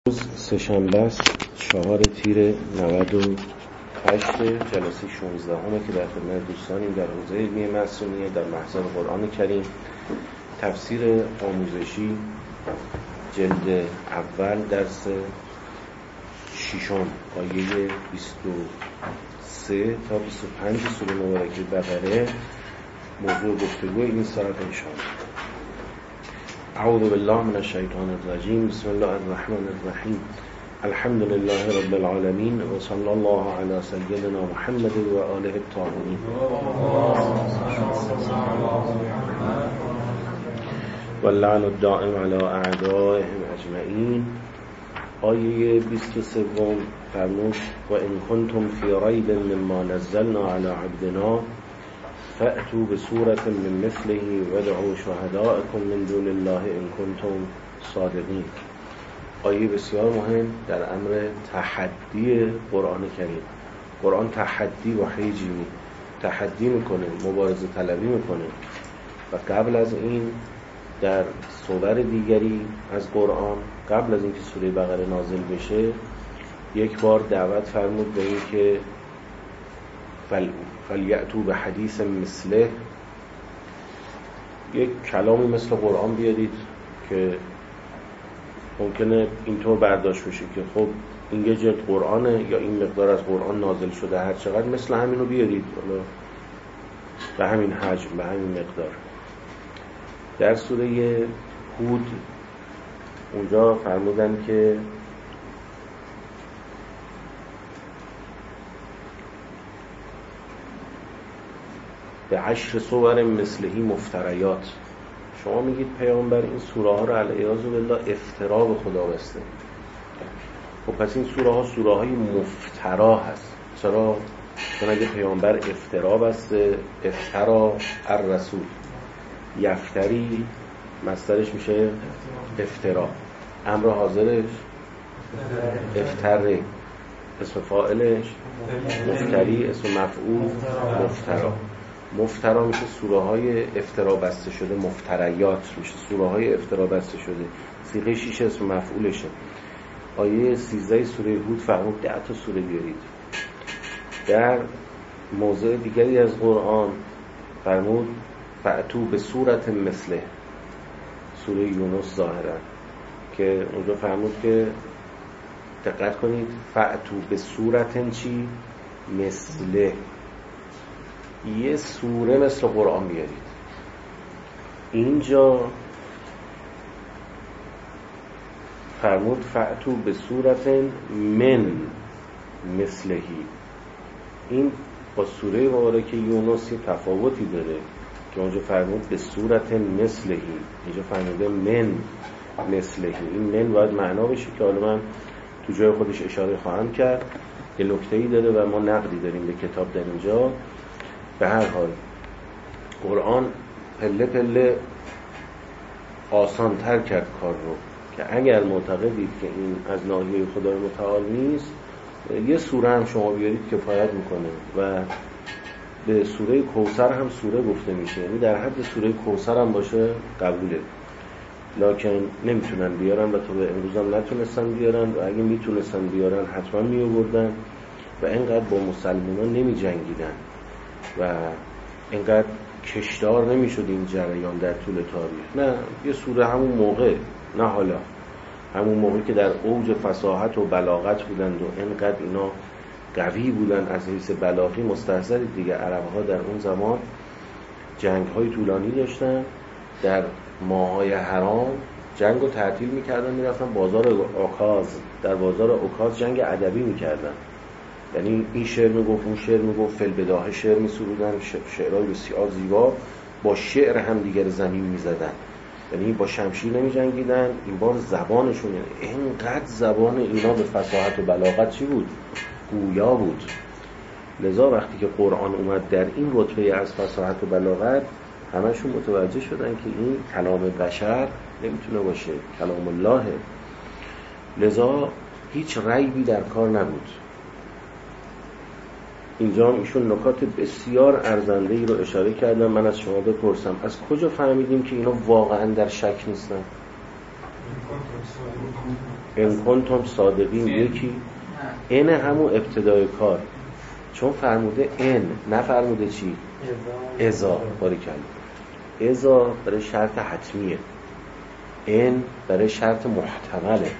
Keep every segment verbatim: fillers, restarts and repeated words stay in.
روز سه‌شنبه است، چهار تیر نود و هشت، جلسه شانزده همه که در خدمت دوستانیم در حوزه علمی معصومیه در محضر قرآن کریم. تفسیر آموزشی جلد اول درس ششم آیه بیست و سه تا بیست و پنج سوره مبارکه بقره موضوع گفتگو این ساعت انشاءالله. اعوذ بالله من الشیطان الرجیم. بسم الله الرحمن الرحیم. الحمد لله رب العالمین و صلی الله علی سیدنا محمد و آله الطاهرین. و اللعن الدائم علی اعدائهم اجمعین. آیه بیست و سه فرمود و ان کنتم فی ریب مما نزلنا علی عبدنا فأتوا بسورة من مثله وادعوا شهداءكم من دون الله ان کنتم صادقین. آیه بسیار مهم در امر تحدی قرآن کریم. قرآن تحدی و حیجی تحدی میکنه، مبارزه طلبی میکنه و قبل از این در سور دیگری از قرآن، قبل از اینکه سوره بقره نازل بشه، یک بار دعوت فرمود به این که فل فلیأتوا به حدیث مثله، یک کلامی مثل قرآن بیارید که ممکنه اینطور برداشت بشه که خب این یه جلد قرآنه یا این مقدار از قرآن نازل شده، هر چقدر مثل همینو بیارید، حالا به همین حجم، به همین مقدار. در سوره هود اونجا فرمودن که به عشر صور مثلهی مفتریات. شما میگید پیامبر این سوره ها رو علیاذ بالله افترا به خدا بسته. خب پس این سوره ها سوره های مفترا هست. چرا؟ چون اگه پیامبر افترا بسته، افترا الرسول، یفتری مصدرش میشه افترا، امر حاضرش افتره، اسم فاعلش مفتری، اسم مفعول مفترا. مفترا میشه سوره های افترا بسته شده، مفتریات میشه سوره های افترا بسته شده. صیغه شیش اسم مفعولشه. آیه سیزده سوره هود فرمود ده تا سوره بیارید. در موضع دیگری از قرآن فرمود فأتوا به صورت مثله، سوره یونس ظاهرا، که اونجا فرمود که دقت کنید فأتوا به صورت چی؟ مثله، یه سوره مثل قرآن بیارید. اینجا فرمود فأتوا به صورت من مثلهی. این با سوره مبارکه یونس تفاوتی داره که اونجا فرمود به صورت مثلهی، اینجا فرموده من مثلهی. این من باید معنا بشه که حالا من تو جای خودش اشاره خواهم کرد. یه نکته‌ای داره و ما نقدی داریم به کتاب در اینجا. به هر حال قرآن پله پله آسان تر کرد کار رو که اگر معتقدید که این از ناحیه خدای متعال نیست، یه سوره هم شما بیارید کفایت میکنه و به سوره کوثر هم سوره گفته میشه، یعنی در حد سوره کوثر هم باشه قبوله. لکن نمیتونن بیارن و تا به امروز هم نتونستن بیارن و اگه میتونستن بیارن حتما میآوردن و اینقدر با مسلمانان نمی جنگیدن و اینقدر کشدار نمیشد این جریان در طول تاریخ. نه، یه سوره همون موقع، نه حالا، همون موقع که در اوج فصاحت و بلاغت بودند و اینقدر اینا قوی بودن از حیث بلاغی، مستحضرید دیگه عرب‌ها در اون زمان جنگ‌های طولانی داشتن، در ماه‌های حرام جنگو تعطیل می‌کردن، می‌رفتن بازار اوکاز، در بازار اوکاز جنگ ادبی می‌کردن. یعنی این شعر میگفت، اون شعر میگفت، فی‌البداهه شعر میسرودن، شعرهای بسیار زیبا، با شعر هم دیگر زمین میزدن. یعنی با شمشیر نمی جنگیدن، این بار زبانشون، یعنی اینقدر زبان اینا به فصاحت و بلاغت چی بود؟ گویا بود. لذا وقتی که قرآن اومد در این رتبه از فصاحت و بلاغت، همشون متوجه شدن که این کلام بشر نمیتونه باشه، کلام اللهه. لذا هیچ ریبی در کار نبود. اینجا ایشون نکات بسیار ارزنده‌ای رو اشاره کردن. من از شما بپرسم از کجا فهمیدیم که اینا واقعا در شک نیستن؟ ان کنتم صادقین یکی ان همون ابتدای کار، چون فرموده ان نفرموده چی؟ اذا. باریکلا. اذا برای شرط حتمیه، ان برای شرط محتمله.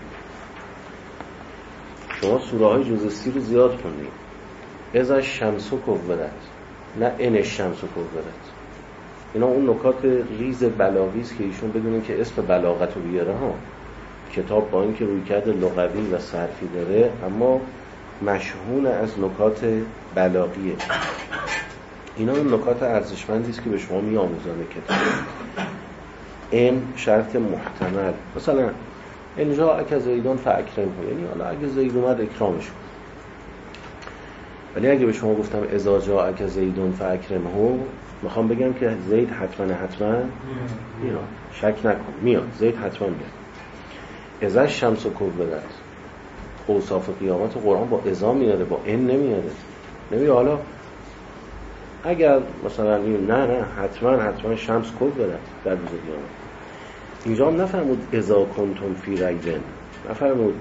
شما سوره های جزء سی رو زیاد خوندید. اذا الشمس کورت، نه ان الشمس کورت. اینا اون نکات ریز بلاغی است که ایشون بدونن که اسم بلاغت رو بیاره ها. کتاب با اینکه رویکرد لغوی و صرفی داره اما مشهون از نکات بلاغیه. اینا اون نکات ارزشمندی است که به شما میآموزن کتاب. این شرط محتمل. مثلا ان جاءک زیدون فاکرمه، یعنی حالا اگه زید اومد اکرامش کن. ولی اگه به شما گفتم اذا جاءک زیدون فاکرمه، میخوام بگم که زید حتما حتما میاد، شک نکن میاد، زید حتما میاد. اذا الشمس کورت، اوصاف قیامت قرآن با اذا میاره، با ان نمیاره. نمیگه حالا اگر مثلا نه نه حتما حتما شمس کورت در روز قیامت. اینجا هم نفرمود اذا کنتم فی ریب، نفرمود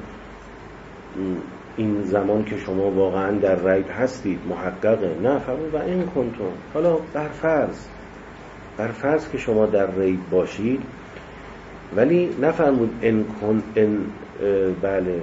این زمان که شما واقعا در ریب هستید محققه، نه فرمود و این کنتم. حالا بر فرض بر فرض که شما در ریب باشید، ولی نفرمود ان کن ان بله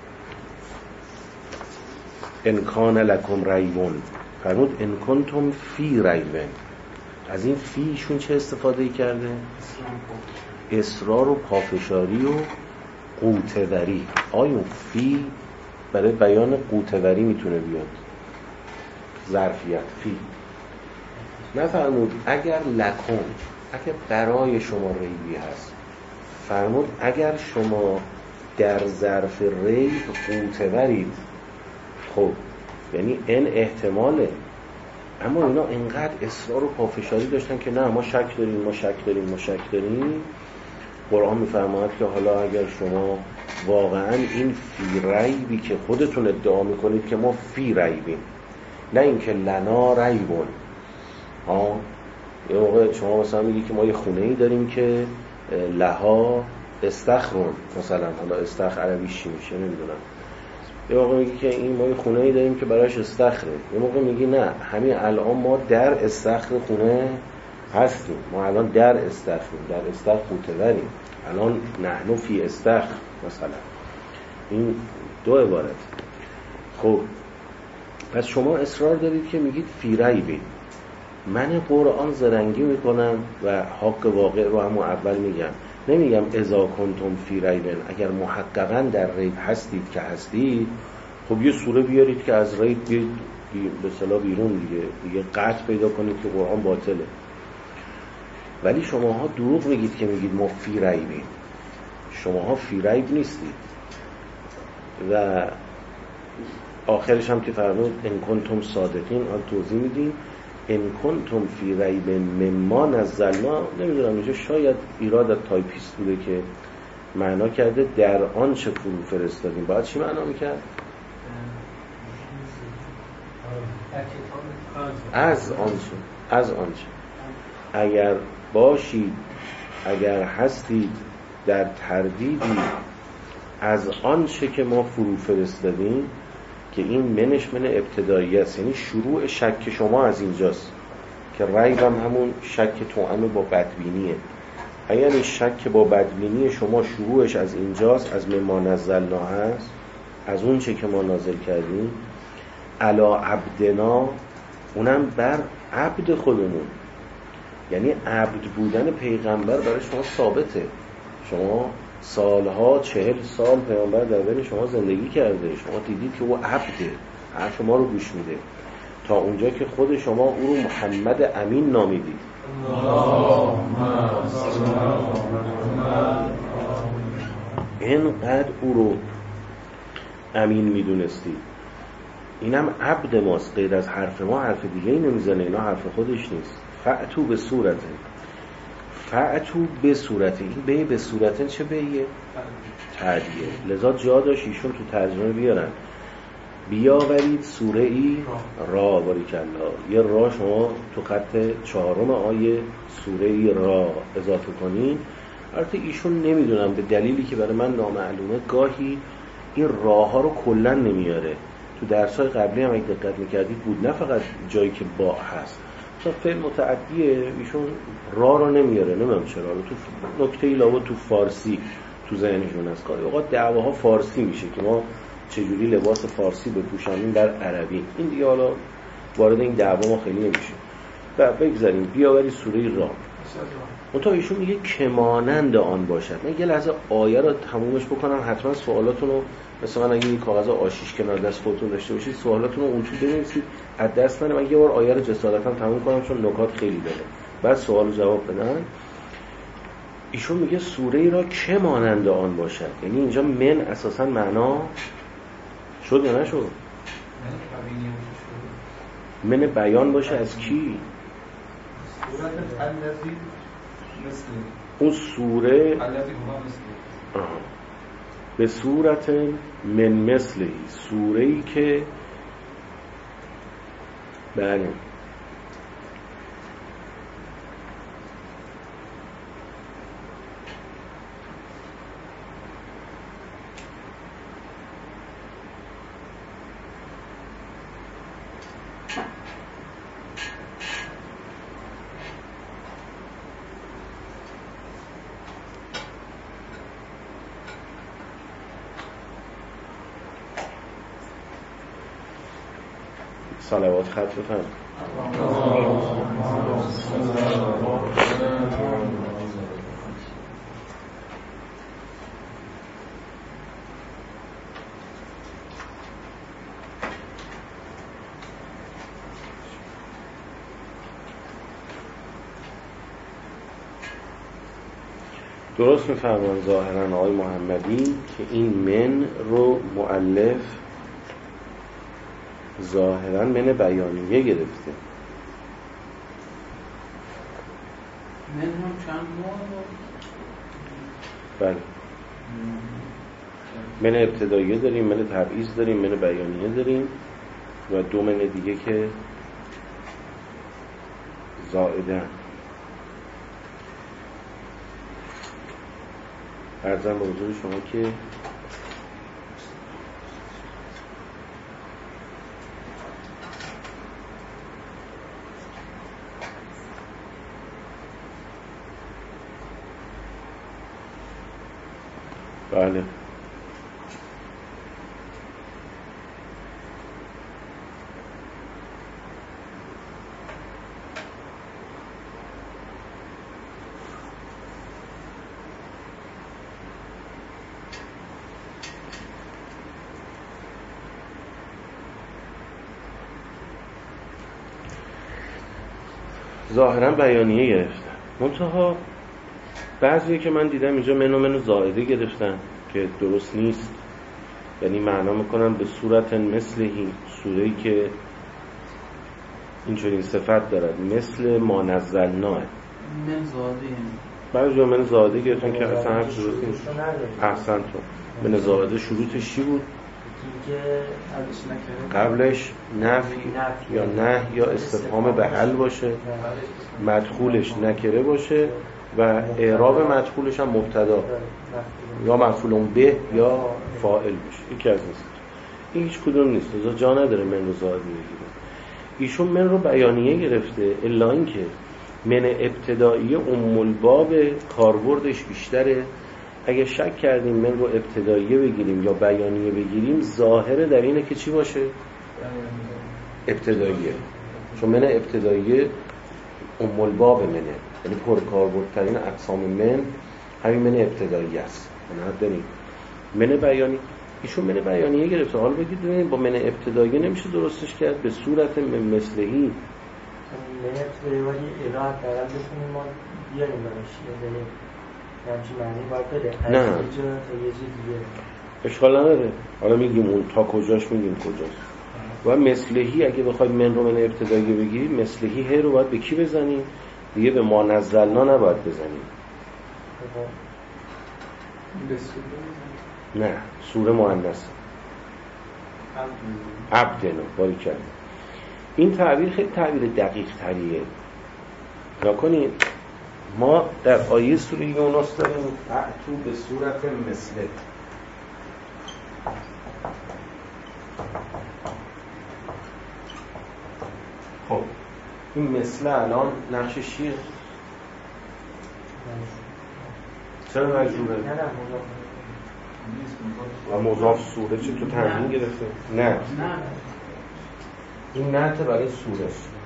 ان کان لکم ریبون، فرمود ان کنتم فی ریبن. از این فیشون چه استفاده کرده؟ اصرار و پافشاری و قوتوری. آیا فی برای بیان قوتوری میتونه بیاد، ظرفیت فی. نفرمود اگر لکم، اگر برای شما ریبی هست، فرمود اگر شما در ظرف ریب قوتورید. خب یعنی این احتماله، اما اینا اینقدر اصرار و پافشاری داشتن که نه ما شک داریم ما شک داریم ما شک داریم. قرآن میفرماید که حالا اگر شما واقعا این فی ریبی که خودتون ادعا میکنید که ما فی ریبیم، نه اینکه لنا ریبون. ها یه موقع شما مثلا میگی که ما یه خونه ای داریم که لها استخرون، مثلا حالا استخر عربیش چی میشه نمیدونم. یه موقع میگی که این ما یه خونه ای داریم که براش استخره. یه موقع میگی نه همین الان ما در استخر خونه هستیم، ما الان در استخریم، در استخر قوتوریم، الان نحن فی استخر مثلا. این دو عبارت. خب پس شما اصرار دارید که میگید فی ریبید. من قرآن زرنگی میکنم و حق واقع رو همون اول میگم، نمیگم اذا کنتم فی ریبن. اگر محققا در ریب هستید که هستید، خب یه سوره بیارید که از ریب بیارید به اصطلاح بیرون دیگه دیگه قطع پیدا کنید که قرآن باطله. ولی شماها دروغ میگید که میگید ما فی ریبیم. شماها فی ریب نیستید. و آخرش هم که فرمود ان کنتم صادقین، آن توضیح میدیم ان کنتم فی ریب مما نزلنا. نمیدونم اینجا شاید ایراد از تایپیست بوده که معنا کرده در آنچه فرو فرستادیم. باید چی معنا میکرد؟ از آنچه از آنچه اگر باشید، اگر هستید در تردیدی از آنچه که ما فرو فرستادیم، که این منش من ابتدایی است، یعنی شروع شک شما از اینجاست که ریب هم همون شک توأم با بدبینیه. اگر این شک با بدبینی شما شروعش از اینجاست، از مما نزلنا هست، از اون چه که ما نازل کردیم، علا عبدنا، اونم بر عبد خودمون، یعنی عبد بودن پیغمبر برای شما ثابته. شما سالها چهل سال پیغمبر در بین شما زندگی کرده، شما دیدید که او عبده، حرف ما رو گوش میده، تا اونجا که خود شما او رو محمد امین نامیدید. اینقدر او رو امین میدونستید. اینم عبد ماست، غیر از حرف ما حرف دیگه ای نمیزنه، اینا حرف خودش نیست. فأتو به صورته، فأتو به صورته، این به به صورته چه بهیه؟ تعدیه. لذا جا داشت ایشون تو ترجمه بیارن بیاورید سوره ای را، باریکالله، یه را شما تو خط چهارم آیه سوره ای را اضافه کنین، البته ایشون نمیدونم به دلیلی که برای من نامعلومه گاهی این راه ها رو کلا نمیاره. تو درس‌های قبلی هم اگه دقت میکردید بود، نه فقط جایی که با هست، مثلا فعل متعدیه ایشون راه رو نمیاره، نمیدونم چرا. تو نکته‌ای لابد تو فارسی تو ذهنشون هست. گاهی اوقات دعواها فارسی میشه که ما چجوری لباس فارسی بپوشانیم در عربی. این دیگه حالا وارد این دعوا ما خیلی نمیشه. و بگذاریم بیاوری سوره را. منتها ایشون میگه که مانند آن باشد. من یه لحظه آیه رو تمومش بکنم، حتما سوالاتون رو مثلا من اگه این کاغذ آشیش کنار دست خودتون داشته باشید سوالاتون رو اون تو بنویسید، از دست نره. من یه بار آیه رو جسارتا تموم کنم چون نکات خیلی داره، بعد سوال و جواب بدن. ایشون میگه سوره ای را که مانند آن باشد، یعنی اینجا من اساسا معنا شد یا نشد؟ من بیان باشه از کی؟ اون سوره به صورت من مثلی، سوره ای که بله صلوات خط بفرم. درست می‌فرمان ظاهراً آقای محمدی که این من رو مؤلف ظاهراً من بیانیه گرفته. من هم چند نوع بله، من ابتداییه داریم، من تبعیض داریم، من بیانیه داریم و دو من دیگه که زائدن. عرضم به حضور شما که بله ظاهرا بیانیه گرفتن. منتها بعضی که من دیدم اینجا منو منو زائده گرفتن که درست نیست، یعنی معنا میکنن به صورت مثلهی، سوره‌ای که اینجوری صفت دارد، مثل ما نزلناه. من زاده بعضی جا من زاده گرفتن که اصلا حرف درست نیست. احسن تو من زاده شروطش چی بود؟ قبلش نفی یا نه یا استفهام به حل باشه، مدخولش نکره باشه و اعراب مدخولش هم مبتدا یا مفعول به یا فاعل باشه. یکی از نیست، این هیچ کدوم نیست. لذا جا نداره من رو زاده بگیره. ایشون من رو بیانیه گرفته، الا این که من ابتداییه ام الباب کاربردش بیشتره. اگه شک کردیم من رو ابتداییه بگیریم یا بیانیه بگیریم، ظاهره در اینه که چی باشه؟ ابتداییه. چون من ابتداییه ام الباب منه، یعنی پر کاربردترین اقسام من همین من ابتدایی است. نه داریم من بیانی. ایشون من بیانیه گرفته. حالا بگید ببینید با من ابتداییه نمیشه درستش کرد به صورت من مثلهی. من ابتداییه ولی اله درد بکنیم ما بیانیم برش، یعنی همچین معنی باید بده. نه از یه جا تا یه جا دیگه اشکال نداره. حالا میگیم اون تا کجاش، میگیم کجاست. و مثلهی اگه بخواید من رو من ابتداییه بگیریم، مثلهی هی رو باید به کی بزنیم؟ دیگه به ما نزلنا نباید بزنیم. نه، سوره مؤنث عبدنا باری کرد. این تعبیر خیلی تعبیر دقیق تریه. نکنید ما در آیه سوره یونس داریم فأتوا به صورت مثله. خب این مثل الان نقشش چیه؟ چرا مجبوره؟ و مضاف سوره چه تو تنظیم گرفته؟ نه نه این نعت برای سوره.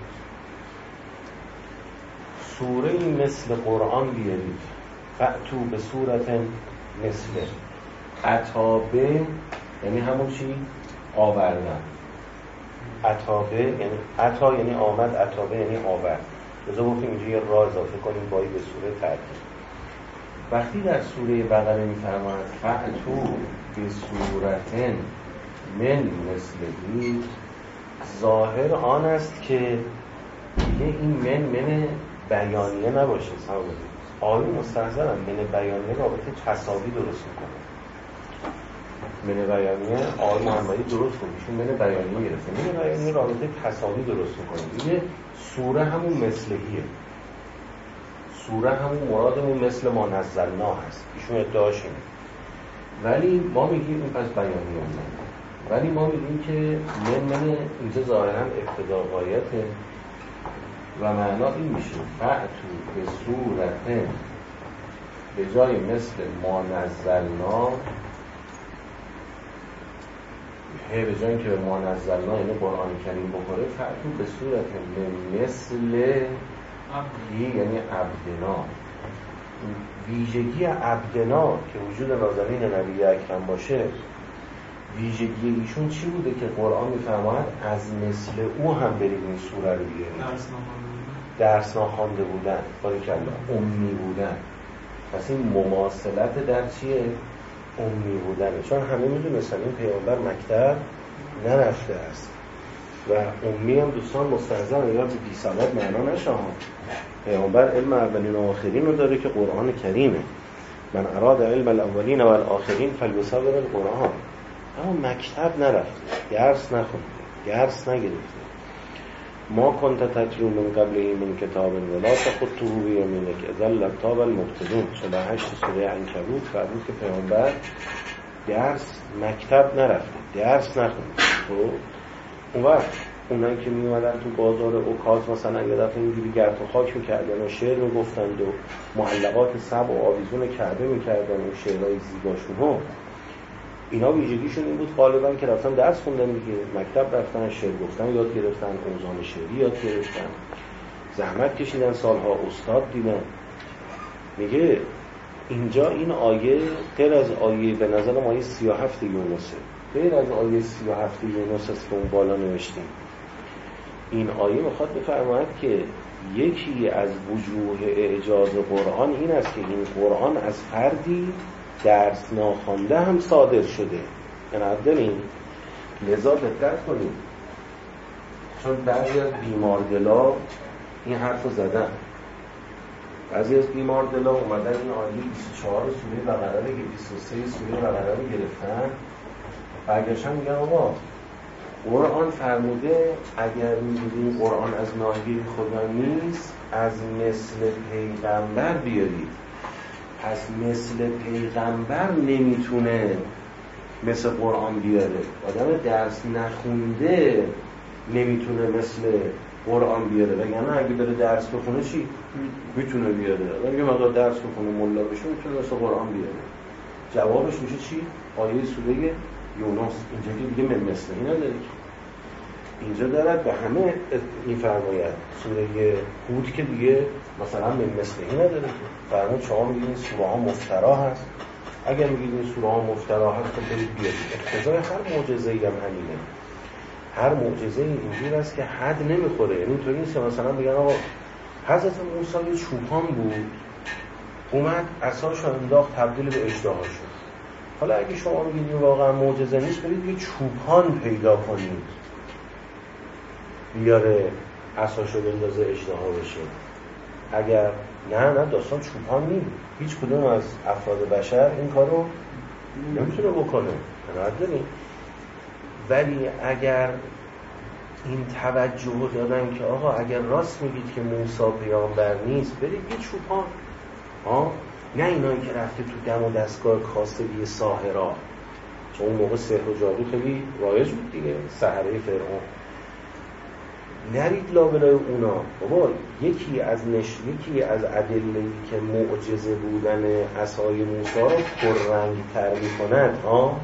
سوره این مثل قرآن بیارید. فأتوا به صورت مثله. اتابه یعنی همون چی؟ آوردن. اتابه یعنی عطا یعنی آمد، اتابه یعنی آورد. بذار گفتیم اینجا یه را اضافه کنیم بایی به سوره ترکیب. وقتی در سوره بقره می‌فرماید فأتوا به صورت من مثله، ظاهر آن است که دیگه این من من بیانیه نباشه. آیه مستحضرن من بیانیه رابطه تصاوی درست میکنه. من بیانیه آیه محمدی درست کنه، چون من بیانیه گرفته. من بیانیه رابطه تصاوی درست میکنه. دیگه سوره همون مثلهیه. سوره همون مرادمون مثل ما نزلنا هست. ایشون ادعاش اینه. ولی ما میگیم این پس بیانیه اومده. ولی ما میگیم که من من اینجا ظاهرا ابتدا غایته و معنا این میشه فأتوا به صورت به جای مثل ما نزلنا، هی به جای که به ما نزلنا یعنی قرآن کریم بخوره، فأتوا به صورت من مثل هی یعنی عبدنا. ویژگی عبدنا که وجود نازنین نبی اکرم باشه، ویژگی ایشون چی بوده که قرآن میفرماید از مثل او هم برید این سوره رو بیارید؟ درس ناخوانده بودن، باریکلا، امی بودن. پس این مماثلت در چیه؟ امی بودنه. چون همه میدونستن این پیامبر مکتب نرفته است و امی هم دوستان مستحضرن یا بی سواد معنا نشه ها. پیامبر علم اولین و آخرین رو داره که قرآن کریمه. من اراد علم الاولین و الاخرین فلیصبر القرآن. اما مکتب نرفته، درس نخونده، درس نگرفته. ما کنت تتلو من قبله من کتاب ولا تخطه بیمینک اذا لارتاب المبطلون. چهل و هشت سوره عنکبوت فرمود که پیامبر درس مکتب نرفته، درس نخونده. خب اون وقت اونایی که میومدن تو بازار اوکاز مثلا یه دفعه اینجوری گرد و خاک میکردن و شعر میگفتند و معلقات سبع و آویزون کعبه میکردن و شعرهای زیباشون ها، اینا ویژگیشون این بود غالبا که رفتن درس خوندن دیگه، مکتب رفتن، شعر گفتن یاد گرفتن، اوزان شعری یاد گرفتن، زحمت کشیدن، سالها استاد دیدن. میگه اینجا این آیه غیر از آیه به نظر آیه سی و هفت یونسه، غیر از آیه سی و هفت یونس است که اون بالا نوشتیم. این آیه میخواد بفرماید که یکی از وجوه اعجاز قرآن این است که این قرآن از فردی درس ناخوانده هم صادر شده. عنایت داریم، لذا دقت کنیم، چون بعضی از بیماردلا این حرف رو زدن. بعضی از بیماردلا اومدن این آیه بیست و چهار سوره بقره رو، بیست و سه سوره بقره رو گرفتن، برگشتن میگن آقا قرآن فرموده اگر می‌دونید قرآن از ناحیه خدا نیست از مثل پیغمبر بیارید. پس مثل پیغمبر نمیتونه مثل قرآن بیاره. آدم درس نخونده نمیتونه مثل قرآن بیاره. وگرنه اگه بره درس بخونه چی؟ میتونه بیاره. اگه مقدار درس بخونه ملا بشه میتونه مثل قرآن بیاره. جوابش میشه چی؟ آیه سوره یونس. اینجا که دیگه من مثل این نداره. اینجا دارد به همه میفرماید. سوره هود که دیگه مثلا من مثل این نداره. فرمود شما میگید این سوره ها مفترا هست. اگر میگید این سوره ها مفترا هست خب برید بیارید. اقتضای هر معجزه‌ای هم همینه. هر معجزه‌ای اینجور است که حد نمیخوره. یعنی اینطوری نیست که مثلا بگن آقا حضرت موسی یه چوپان بود، اومد عصاشو انداخت تبدیل به اژدها شد. حالا اگه شما میگید این واقعا معجزه نیست، برید یه چوپان پیدا کنید بیاره عصاشو بندازه اژدها بشه. اگر نه نه داستان چوپان نیست. هیچ کدوم از افراد بشر این کارو نمیتونه بکنه. عنایت داریم. ولی اگر این توجه دادن که آقا اگر راست میگید که موسی پیامبر نیست، برید یه چوپان ها، نه اینایی که رفته تو دم و دستگاه کاسبی ساحرا، چون اون موقع سحر و جادو خیلی رایج بود دیگه، سحره فرعون. نرید لابلای اونا. بابا یکی از نش یکی از ادله‌ای که معجزه بودن عصای موسی رو پررنگ‌تر می‌کند، ها،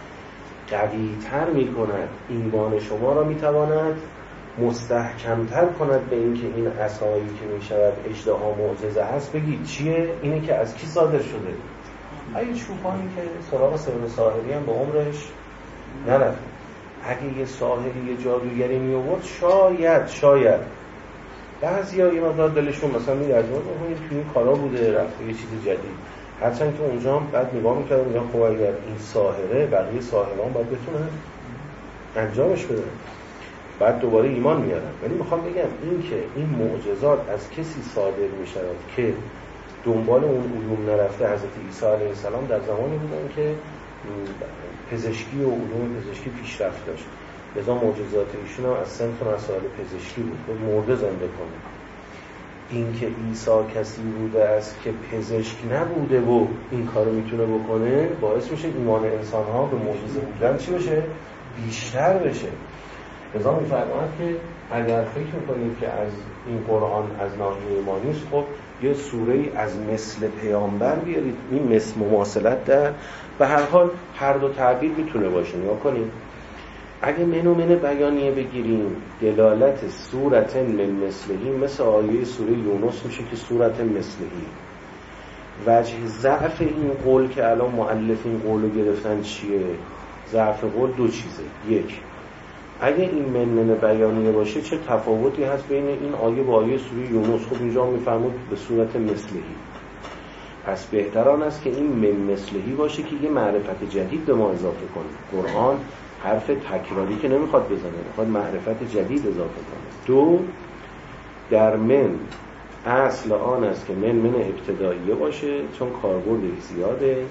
قوی‌تر می‌کند، ایمان شما را می‌تواند مستحکم‌تر کند به اینکه این عصایی که می‌شود اژدها معجزه هست. بگید چیه؟ اینه که از کی صادر شده؟ اگه چوپانی که سراغ سحر ساحری هم به عمرش نرفت. اگه یه ساحری یه جادوگری می آورد، شاید شاید بعضیا یه مقدار دلشون مثلا می‌لرزه، اون توی این کارا بوده، رفته یه چیز جدید. هرچند که اونجا هم بعد نگاه می‌کردن میگن خب اگر این ساحره، بقیه ساحران باید بتونن انجامش بدن، بعد دوباره ایمان میارن. ولی میخوام بگم این که این معجزات از کسی صادر می‌شود که دنبال اون علوم نرفته. حضرت عیسی علیه السلام در زمانی بودن که پزشکی و علوم پزشکی پیشرفت داشت، لذا معجزات ایشون هم از صنف مسائل پزشکی بود که مرده زنده کنه. این که عیسی کسی بوده است که پزشک نبوده و این کارو میتونه بکنه، باعث میشه ایمان انسان‌ها به معجزه بودن چی بشه؟ بیشتر بشه. لذا میفرماید که اگر فکر میکنید که از این قرآن از ناحیه ایمانی است، خب یه سوره‌ای از مثل پیامبر بیارید. این مثل مماثلت در به هر حال هر دو تعبیر میتونه باشه. نگاه کنید، اگه منو من بیانیه بگیریم، دلالت صورت من مثلهی مثل آیه سوره یونس میشه که صورت مثلهی. وجه ضعف این قول که الان مؤلف این قولو گرفتن چیه؟ ضعف قول دو چیزه. یک، اگه این من من بیانیه باشه چه تفاوتی هست بین این آیه با آیه سوره یونس؟ خب اینجا میفرمود به صورت مثلهی. پس بهتر آن است که این من مثلهی باشه که یه معرفت جدید به ما اضافه کنه. قرآن حرف تکراری که نمیخواد بزنه، میخواد معرفت جدید اضافه کنه. دو، در من اصل آن است که من من ابتداییه باشه چون کاربردش زیاده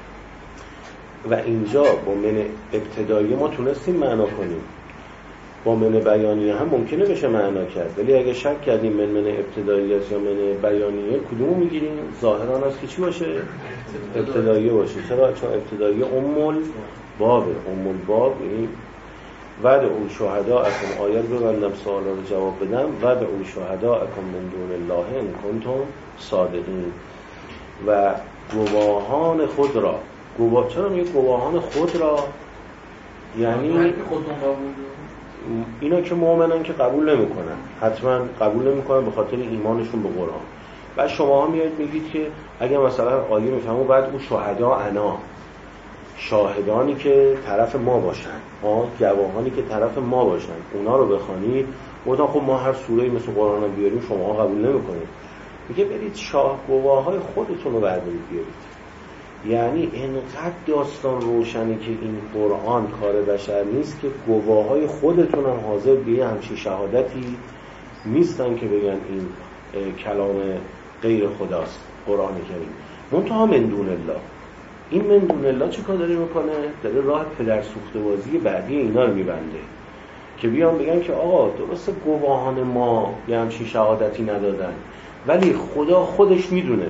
و اینجا با من ابتداییه ما تونستیم معنا کنیم، با من بیانیه هم ممکنه بشه معنا کرد. ولی اگه شک کردیم من من ابتداییه است یا من بیانیه، کدومو میگیریم؟ ظاهرا است که چی باشه؟ ابتداییه باشه. چرا؟ چون ابتداییه ام الباب، ام الباب. یعنی وعد اون شهدا اکم آیات ببندم سوالا رو جواب بدم. وعد اون شهدا اکم من دون الله ان کنتم صادقین. و گواهان خود را، گواه چرا میگه گواهان خود را؟ یعنی اینا که مؤمنن که قبول نمیکنن، حتما قبول نمیکنن به خاطر ایمانشون به قرآن. بعد شما ها میاد میگید که اگه مثلا آیه میفهمو بعد اون شهدا انا، شاهدانی که طرف ما باشن، ها، گواهانی که طرف ما باشن، اونا رو بخوانید. گفتن خب ما هر سوره‌ای مثل قرآن رو بیاریم شما ها قبول نمیکنید. میگه برید شاه گواهای خودتون رو بردارید بیارید. یعنی اینقدر داستان روشنه که این قرآن کار بشر نیست که گواهای خودتون هم حاضر به همچین شهادتی نیستن که بگن این کلام غیر خداست قرآن کریم. منتها من دون الله. این من دون الله چه کار داره میکنه؟ داره راه پدر سوخته بازی بعدی اینا رو میبنده که بیان بگن که آقا درسته گواهان ما یه همچین شهادتی ندادن، ولی خدا خودش میدونه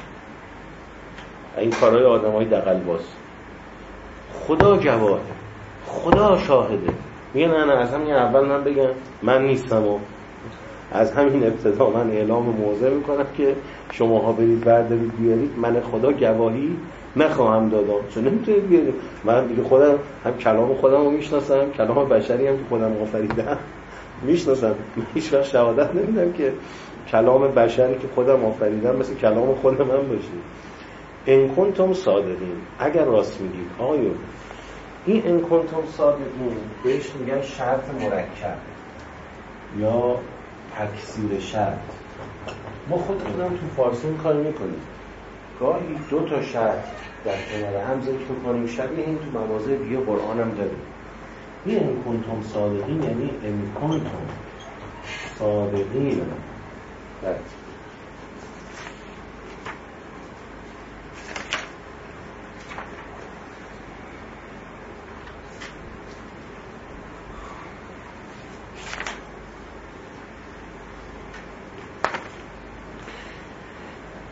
این کارهای آدم های دغل‌باز. خدا گواهه، خدا شاهده. میگه نه نه از همین اول من بگم من نیستم و از همین ابتدا من اعلام موضع میکنم که شماها برید بردارید بیارید، من خدا گواهی نخواهم دادم. چون نمیتونید بیارید، من دیگه خودم هم کلام خودم رو میشناسم، کلام بشری هم که خودم آفریدم میشناسم. من هیچ وقت شهادت نمیدم که کلام بشری که خودم آفریدم مثل کلام خود من باشه. ان کنتم صادقین، اگر راست میگید. آقایون این ان کنتم صادقین بهش میگن شرط مرکب یا تکثیر شرط. ما خودمون تو فارسی این کار میکنیم، گاهی دو تا شرط در کنار هم ذکر میکنیم، شبیه این تو مواضع دیگه قرآن هم داریم. این ان کنتم صادقین یعنی ان کنتم صادقین.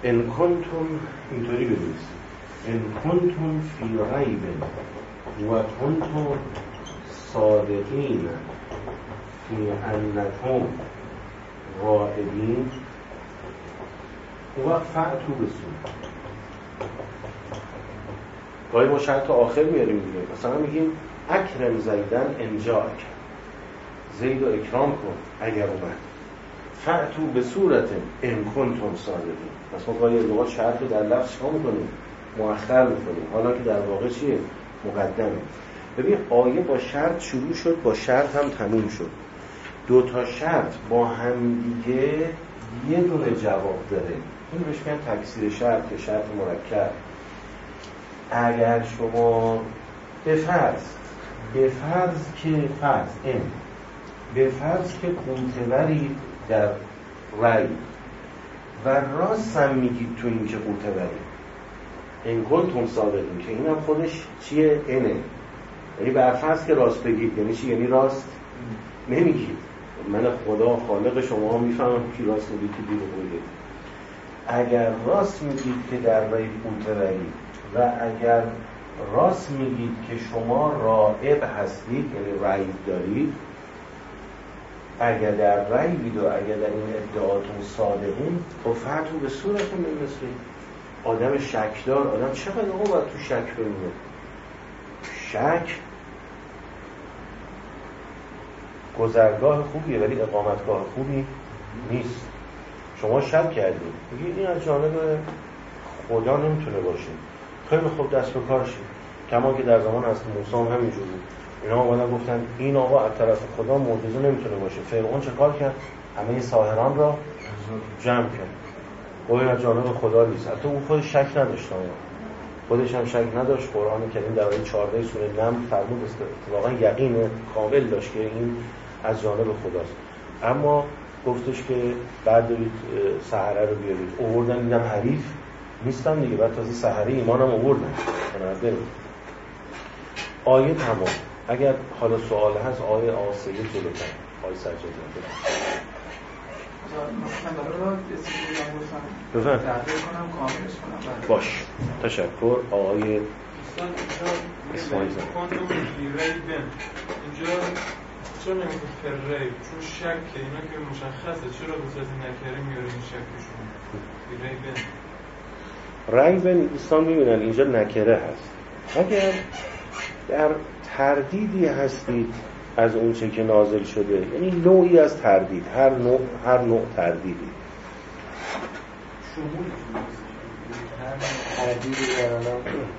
ان کنتم اینطوری بنویسید ان کنتم فی ریب و کنتم صادقین فی انکم غائبین و فأتوا بسور. گاهی ما شرط آخر میاریم دیگه، مثلا میگیم اکرم زیدن ان جاءک، زید رو اکرام کن اگر اومد. فأتوا بسورة ان کنتم صادقین. پس ما گاهی لغات شرط رو در لفظ چیکار میکنیم؟ مؤخر میکنیم، حالا که در واقع چیه؟ مقدمه. ببین آیه با شرط شروع شد، با شرط هم تموم شد. دو تا شرط با هم دیگه یه دونه جواب داره. این بهش میگن تکثیر شرط یا شرط مرکب. اگر شما به فرض به فرض که فرض این به فرض که قوطه‌وری در رأی و راست هم میگید تو این که قوطه‌وری این کنتم صادقین، که اینم خودش چیه؟ اینه. یعنی برفرض که راست بگید یعنی چی؟ یعنی راست نمیگید. من خدا خالق شما میفهمم کی راست میگید کی دروغ میگید. اگر راست میگید که در رأی قوطه‌وری و اگر راست میگید که شما رائب هستید یعنی رأی دارید، اگر در رأی بید و اگر در این ادعاتون صادقین و فأتوا بسورة من مثله. آدم شکدار، آدم چقدر آقا باید تو شک بمونه؟ شک گذرگاه خوبیه ولی اقامتگاه خوبی نیست. شما شک کردید میگید این از جانب خدا نمیتونه باشه، خیلی خوب دست به کار شید. کما که در زمان از موسی هم همینجور بود. اینا اومدن گفتن این آقا از طرف خدا معجزه نمیتونه باشه. فرعون چه کار کرد؟ همه ساحران را جمع کرد. او این از جانب خدا نیست. حتی اون خودش شک نداشت، خودش هم شک نداشت. قرآن کریم در آیه چهارده سوره نمل فرمود اتفاقا یقین کامل داشت که این از جانب خداست. اما گفتش که بعد دارید سحره رو بیارید. آوردن دیدم حریف نیستن دیگه، بعد تازه سحره ایمان هم آوردن. آیه تمام. اگر حالا سوال هست آیه آسیه جلوتر، آیه سجاده بفرم باش. تشکر آقای اسماعیل زن. اینجا چون نمیگه فرریب چون شک اینا که مشخصه، چرا به صورت نکره میاره این شکشون ریبن؟ ریبن دوستان میبینن اینجا نکره هست. اگر در تردیدی هستید از اون چه که نازل شده، یعنی نوعی از تردید، هر نوع هر نوع تردیدی شمول تردیدی یارانم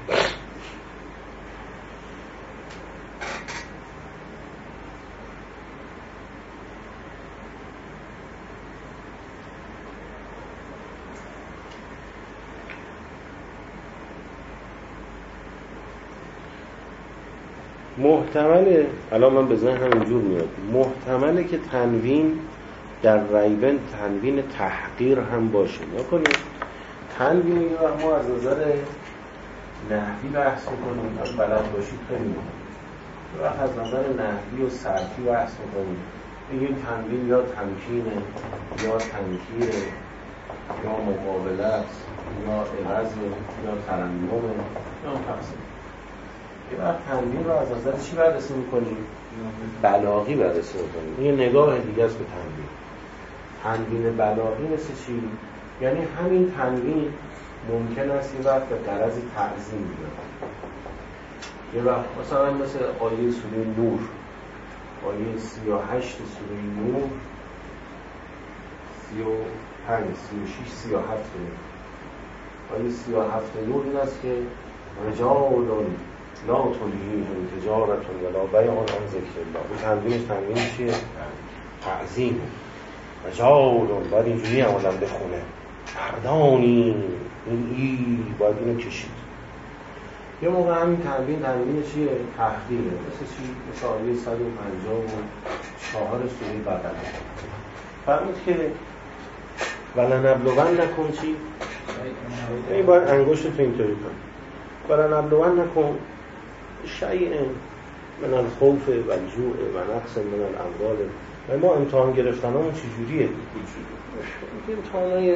محتمله. الان من به ذهنم اینجور میاد محتمله که تنوین در ریبن تنوین تحقیر هم باشه. نکنید تنوین یه وقت ما از نظر نحوی بحث میکنیم، از بلد باشید خیلی یه وقت از نظر نحوی و صرفی بحث میکنیم. این تنوین یا تمکینه یا تنکیره یا مقابلت یا عوضه یا ترنمه یا تقسیم. یه وقت تنوین رو از نظر چی بررسی میکنیم؟ بلاغی بررسی میکنیم. یه نگاه دیگه است به تنوین. تنوین بلاغی مثل چی؟ یعنی همین تنوین ممکن است یه وقت به غرض تعظیم بیاد. یه وقت مثلا مثل آیه سوره نور، آیه سی و هشت سوره نور، سی و پنج، سی و شیش، سی و هفت. آیه سی و هفت نور این است که رجال لا تلهیهم تجارت ولا بیع عن ذکر الله. این تنوینش تنوین چیه؟ تعظیم. رجال باید اینجوری هم آدم بخونه، مردانی این ای باید اینو کشید. یه موقع همین تنوین تنوین چیه؟ تحقیره. مثل چی؟ مثل آیه صد و پنجاه و چهار سوره بقره فرمود که ولنبلون نکن چی؟ این باید انگشت تو اینطوری کن. ولنبلون نکن شیء من الخوف و الجوع و نقص من الاموال. و ما امتحان گرفتنامون چجوریه؟ امتحانای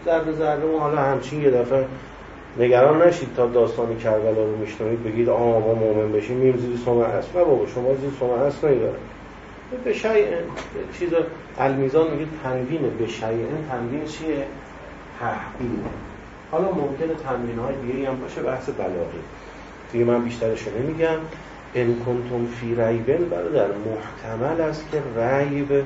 ذره ذره اون حالا همچین یه دفعه نگران نشید تا داستان کربلا رو میشنوید بگید آه ما مؤمن بشیم میم زیر سمع است. نه بابا شما زیر سمع است نمیبرید. به شیء چیز المیزان میگه تنوین به شیء، تنوین چیه؟ تحقیر. حالا ممکنه تنوین‌های دیگه‌ای هم باشه، بحث بلاغی دیگه من بیشترش نمیگم. ان کنتم فی ریبن برادر محتمل است که ریب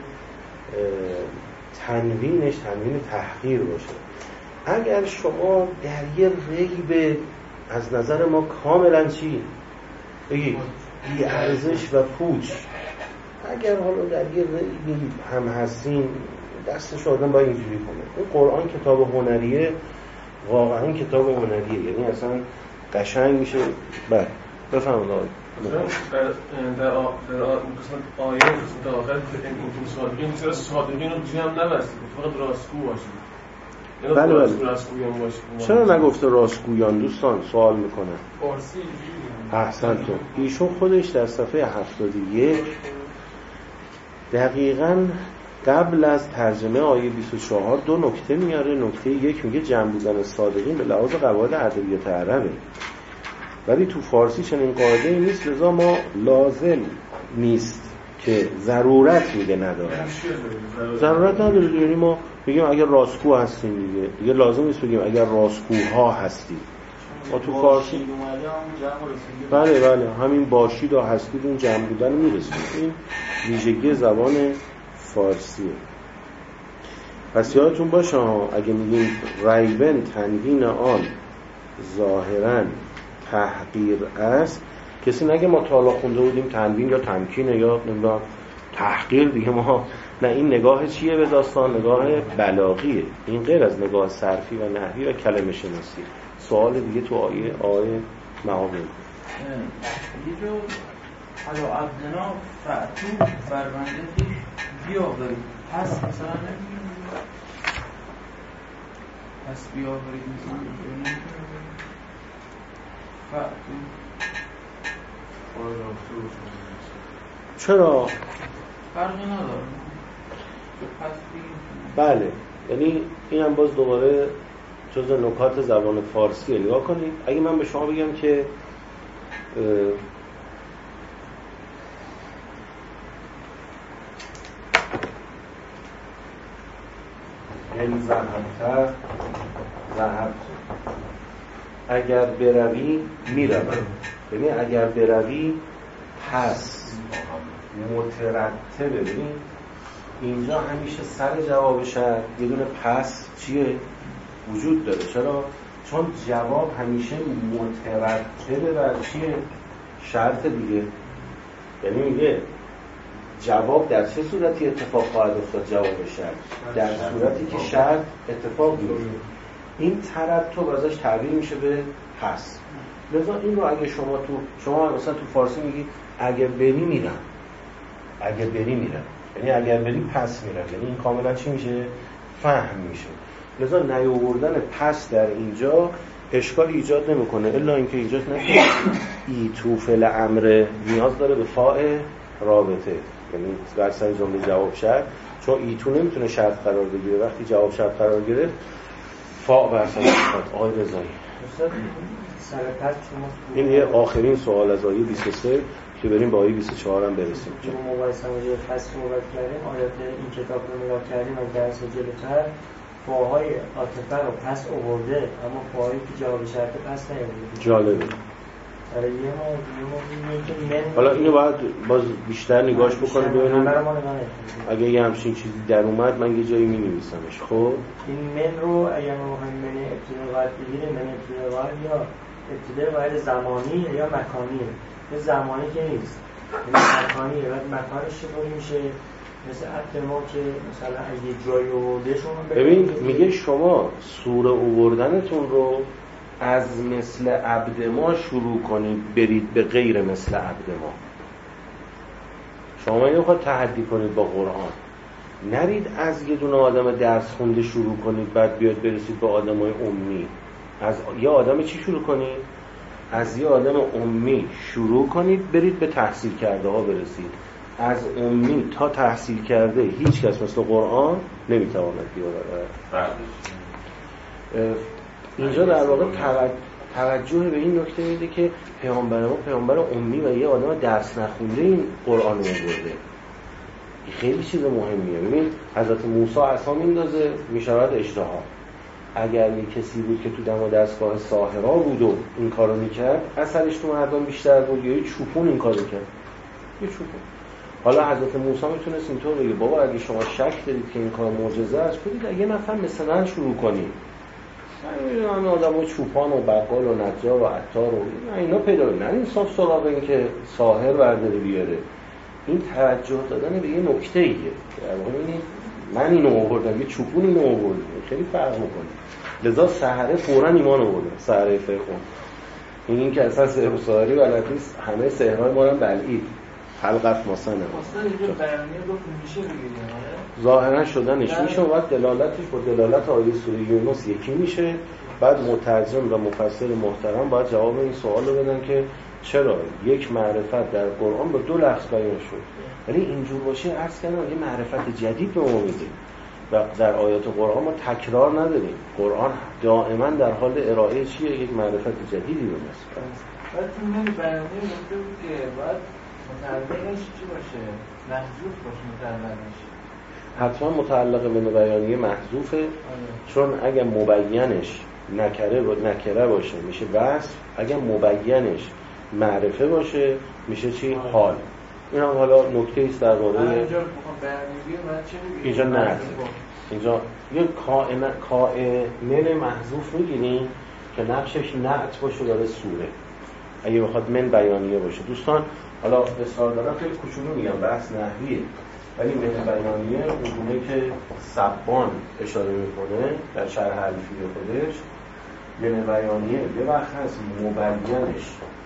تنوینش تنوین تحقیر باشه. اگر شما در یه ریب از نظر ما کاملا چی؟ بگید بی ارزش و پوچ، اگر حالا در یه ریبی هم هستین دستش آدم باید اینجوری کنه. اون قرآن کتاب هنریه، واقعا کتاب هنریه، یعنی اصلا قشنگ میشه. بله بفهمید آقای در در قسمت آیه قسمت آخر این صادقین چرا صادقین رو جی هم نبستید فقط راستگو باشید؟ بله بله چرا نگفته راستگویان؟ دوستان سوال میکنن فارسی احسنتون. ایشون خودش در صفحه هفتاد و یک دقیقاً قبل از ترجمه آیه بیست و چهار دو نکته میاره. نکته یک میگه جمع بودن صادقین به لحاظ قواعد ادبیات عربه، ولی تو فارسی چنین قاعده‌ای نیست، لذا ما لازم نیست که ضرورت میگه نداره. ضرورت نداره، یعنی ما بگیم اگر راستگو هستیم دیگه دیگه لازم نیست بگیم اگر راستگوها هستیم. ما تو فارسی بله بله همین باشید و هستید اون جمع بودن میرسید. این ویژگی زبان فارسیه. پس یادتون باشه اگه میگیم ریبن تنوین آن ظاهراً تحقیر است، کسی نگه ما تا حالا خونده بودیم تنوین یا تمکینه یا نمیدونم تحقیر دیگه. ما نه، این نگاه چیه به داستان؟ نگاه بلاغیه. این غیر از نگاه صرفی و نحوی و کلمه شناسی. سوال دیگه تو آیه آیه معامل یه جو حالا عبدنا فعتو فرمانده دیش بیاورید، پس مثلا نمیدونم پس بیاورید مثلا فعتو چرا؟ فرقی نداره. بله، یعنی این هم باز دوباره جز نکات زبان فارسیه. نگاه کنید اگه من به شما بگم که این زهبتر زهبت اگر بروی میروم، یعنی اگر بروی پس مترتبه. ببین اینجا همیشه سر جواب شرط یه دونه پس چیه؟ وجود داره. چرا؟ چون جواب همیشه مترتبه بر چیه؟ شرط دیگه. یعنی میگه جواب در چه صورتی اتفاق خواهد افتاد؟ جواب شرط در صورتی که شرط اتفاق بیفته. این ترتب ازش تعبیر میشه به پس. لذا این رو اگه شما تو شما مثلا تو فارسی میگی اگه بری میرم، اگه بری میرم یعنی اگر بری پس میرم، یعنی این کاملا چی میشه؟ فهم میشه. لذا نیاوردن پس در اینجا اشکال ایجاد نمیکنه، الا اینکه ایجاد نکنه ای تو فعل امر نیاز داره به فاء رابطه، یعنی در سر جمله جواب شرط، چون ای تو نمیتونه شرط قرار بگیره. وقتی جواب شرط قرار گرفت فاء بر سر میاد. آقای رضایی این یه آخرین سوال از آیه بیست و سه که بریم به آیه بیست و چهار هم برسیم. چون مباحثه مجید فصل مباحث کردیم آیات این کتاب رو نگاه کردیم از درس جلوتر فاهای عاطفه رو پس آورده اما فاهایی که جواب شرط پس نیاورده. جالبه. برای یه موضوع حالا اینو باید باز بیشتر نگاش بکنه ببینیم اگه یه همچین چیزی در اومد من یه جایی می‌نویسمش. خب این من رو اگر ما بخوایم من ابتدای واحد بگیریم، من ابتدای واحد یا ابتدای واحد زمانی یا مکانیه. یه زمانی که نیست، یعنی مکانیه. بعد مکانش چطوری میشه؟ مثل عبد ما که مثلا از یه جایی آورده شما ببین میگه شما سوره آوردنتون رو از مثل عبد ما شروع کنید برید به غیر مثل عبد ما. شما اینو خواهد تحدی کنید با قرآن، نرید از یه دونه آدم درس خونده شروع کنید بعد بیاد برسید به آدمای امی. از یه آدم چی شروع کنید؟ از یه آدم امی شروع کنید برید به تحصیل کرده ها برسید. از امی تا تحصیل کرده هیچ کس مثل قرآن نمیتواند بیاره. اینجا در واقع توجه به این نکته میده که پیامبر ما پیامبر امی و یه آدم درس نخونده این قرآن رو برده. خیلی چیز مهمیه. ببین حضرت موسی عصا میندازه میشود اژدها. اگر یه کسی بود که تو دم و دستگاه ساحرا بود و این کارو میکرد، اثرش تو مردم بیشتر بود یا یه چوپون این کارو کرد؟ یه چوپون. حالا حضرت موسی میتونست اینطور بگه بابا اگه شما شک دارید که این کار معجزه است، برید یه نفر مثل من شروع کنید. من آدمو چوپان و بقال و نجار و عطار و اینا پیدا کنید. نه انصاف سراغ این که ساحر برداره بیاره. این توجه دادن به یه نکته‌ایه. در واقع ببینید من اینو آوردم، یه چوپون اینو آوردم، خیلی فرق می‌کنه. لذا سحره فوراً ایمان آورد. سحره فرعون. این که اساس سحر و سحری بلد نیست، همه سحرهای ما رو بلعید. حلقت ماسنه. اصلا اینجا بیانیه گفت میشه بگید. ظاهرا شدنش میشه و بعد دلالتش با دلالت آیه سوره یونس یکی میشه. بعد مترجم و مفسر محترم باید جواب این سوال رو بدن که چرا یک معرفت در قرآن با دو لفظ بیان شد، ولی اینجور باشه عرض کردم یه معرفت جدید به ما میده و در آیات قرآن ما تکرار نداریم. قرآن دائما در حال ارائه چیه؟ یک معرفت جدیدی به ماست. بعد تو من بیانیه گفته بود که باید متعلقش چی باشه؟ محذوف باشه متعلقش. حتما متعلق به بیانیه محذوفه، چون اگه مبینش نکره و نکره باشه میشه وصف، اگه مبینش معرفه باشه میشه چی؟ حال. این هم حالا نکته ایست در واقع اینجا نه اینجا یه کائن کائن محذوف میگیریم که نقشش نعت باشه داره سوره، اگه بخواد من بیانیه باشه. دوستان حالا اصرار دارم خیلی کوچولو میگم بحث نحویه، ولی من بیانیه اونگونه که سبان اشاره میکنه در شرح الفیه خودش، من بیانیه یه وقت هست مبینش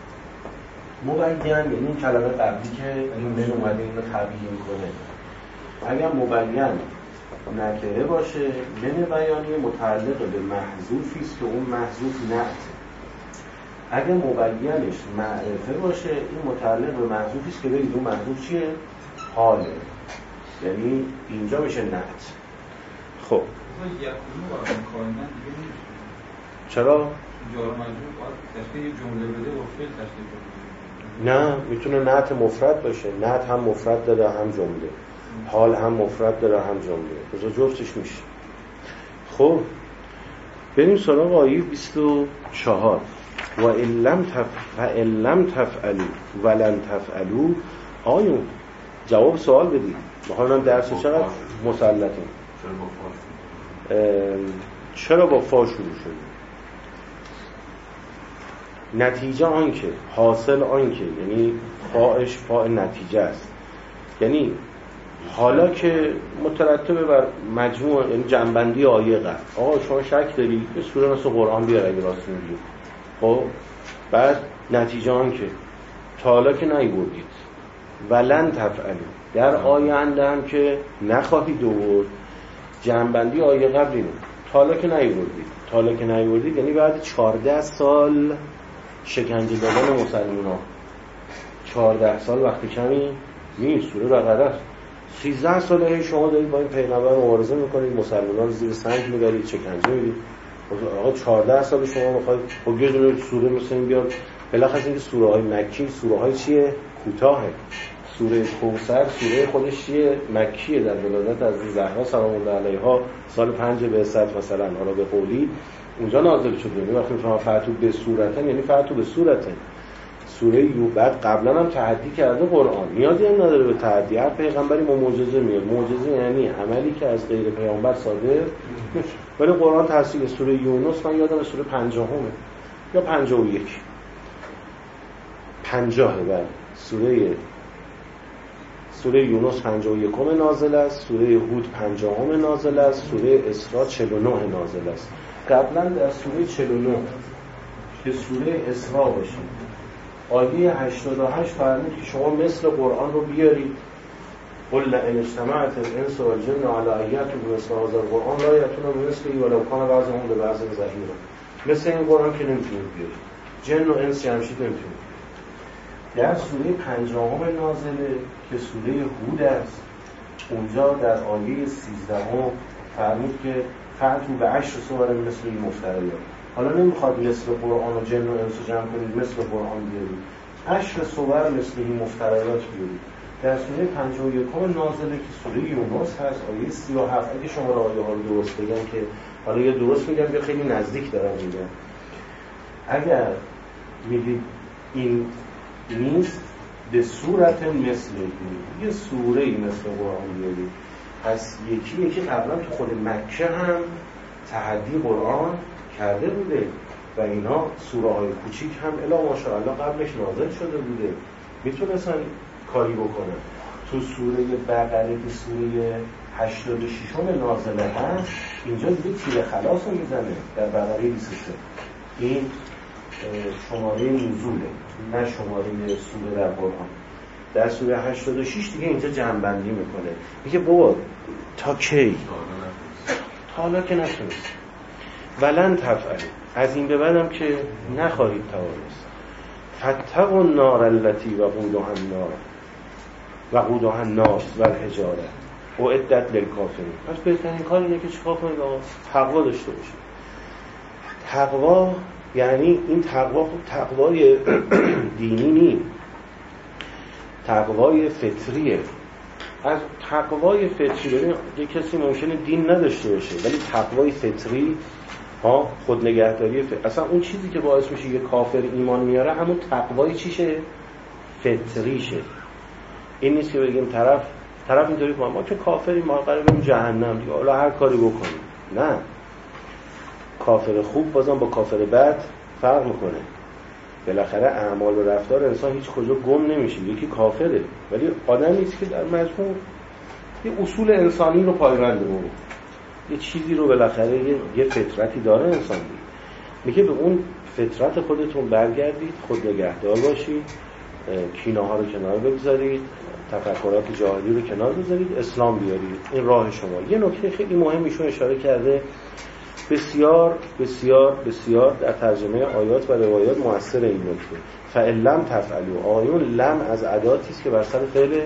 مبین یعنی این کلمه قبلی که این من اومده این رو تبیین کنه. اگر مبین نکره باشه من بیانیه متعلق به محذوفی است که اون محذوف نعت. اگر مبینش معرفه باشه این متعلق به محذوفی است که بگید اون محذوف چیه؟ حاله. یعنی اینجا میشه نعت. خب چرا؟ جار مجرور باید تشکیل یک جمله بده و فعل تشکیل بده. نه میتونه نعت مفرد باشه. نعت هم مفرد داره هم جمله، حال هم مفرد داره هم جمله، بذار جفتش میشه. خب بریم سراغ آیه بیست و چهار. و ان لم تفعلوا ان لم تفعلوا ولن تفعلوا. آیون جواب سوال بدید. مثلا درس چقدر مسلطیم؟ چرا با فا شروع شد؟ نتیجه آن که حاصل آن که یعنی فاعش فاع نتیجه است، یعنی حالا که مترتب بر مجموع یعنی جنبندی آیه قبل. آقا شما شک داری یه سوره مثل قرآن بیار اگه راست میگی. خب بعد نتیجه آن که تا حالا که نیوردید ولن تفعلوا، در آینده هم که نخواهید آورد. جنبندی آیه قبل اینه تا حالا که نیوردید. تا حالا که نیوردید یعنی بعد چهارده سال شکنجه دادن مسلمان‌ها. چهارده سال وقتی کمی نیست. سوره بقره است. سیزده ساله شما دارید با این پیغمبر مبارزه میکنید، مسلمانان زیر سنگ میبرید، شکنجه میدید. آقا چهارده سال شما میخواید خب یه دونه سوره مثل این بیاد. بلاخص این سوره های مکی سوره های چیه؟ کوتاهه. سوره کوثر سوره خودش چیه؟ مکیه، در ولادت از زهرا سلام الله علیها سال پنج بعثت مثلا حالا به قولی اونجا نازل شده. یعنی وقتی شما فتو به صورتن یعنی فتو به صورتن. سوره یو بعد قبلا هم تحدی کرده قرآن، نیازی هم نداره به تحدی. هر پیغمبری با معجزه میاد. معجزه یعنی عملی که از غیر پیامبر صادر، ولی قرآن تحصیل سوره یونس من یادم سوره پنجاهمه یا پنجاه و یک پنجاه بله سوره سوره یونس پنجاه و یکم نازل است، سوره هود پنجاهم نازل است، سوره اسراء چهل و نه نازل است. قبلا در سوره چهل و نه که سوره اسراء باشید آیه هشتاد و هشت فرمود که شما مثل قرآن رو بیارید. قل لئن اجتمعت الانس والجن علی ان یأتوا بمثل هذا القرآن لا یأتون بمثله ولو کان بعضهم لبعض ظهیرا. مثل این قرآن که نمیتونید بیارید. جن و انس جمشید نمیتونید. در سوره پنجاهم نازله که سوره هود است، اونجا در آیه سیزدهم فرمود که فأتوا بعشر صور مثل مفتریات. حالا نمیخواد مثل قرآن و جن و انس جمع کنید مثل قرآن بیارید، عشر صور مثل مفتریات بیارید. در سوره پنجاه و یکم نازله که سوره یونس هست آیه سی و هفت، اگه شما آیه ها رو درست بگم که حالا یا درست میگم یا خیلی نزدیک دارم میگم، اگر میگید این نیست به صورت مثل یه سوره مثل قرآن بیارید، پس یکی یکی قبلا تو خود مکه هم تحدی قرآن کرده بوده و اینا سوره های کوچیک هم الا ماشاءالله قبلش نازل شده بوده، میتونستن کاری بکنن. تو سوره بقره که سوره هشتاد و شش نازله هست، اینجا دیگه تیر خلاص رو میزنه در بقره بیست و سه. این شماره نزوله نه شماره سوره در قرآن. در سوره هشتاد و شش دیگه اینجا جمع‌بندی میکنه، میگه بابا تا کی؟ تا حالا که نتونست. ولن تفعلوا، از این به بعدم که نخواهید توانست. فاتقوا النار التي وقودها النار وقودها الناس والحجاره اعدت للکافرین. پس بهترین کار اینه که چیکار کنید؟ تقوا داشته باشید. تقوا یعنی این تقوا خب تقوای دینی نیست، تقوای فطریه. از تقوای فطری ببین یک کسی ممکنه دین نداشته باشه ولی تقوای فطری ها خود نگهداری فطری، اصلا اون چیزی که باعث میشه یه کافر ایمان میاره همون تقوای چیشه؟ فطریشه. این نیست که بگیم طرف طرف اینطوری کنه ما که کافری ما قراره بریم جهنم دیگه حالا هر کاری بکنیم. نه، کافر خوب بازم با کافر بد فرق میکنه. بالاخره اعمال و رفتار انسان هیچ کجا گم نمیشه. یکی کافره ولی آدمی است که در مجموع یه اصول انسانی رو پایبند بود، یه چیزی رو بالاخره یه, یه فطرتی داره انسان دیگه. میگه به اون فطرت خودتون برگردید، خود نگهدار باشید، کینه ها رو کنار بگذارید، تفکرات جاهلی رو کنار بذارید، اسلام بیارید. این راه شما. یه نکته خیلی مهم ایشون اشاره کرده بسیار بسیار بسیار در ترجمه آیات و روایات مؤثر این نکته. فإن لم تفعلوا، آیون لم از اداتی است که بر سر فعل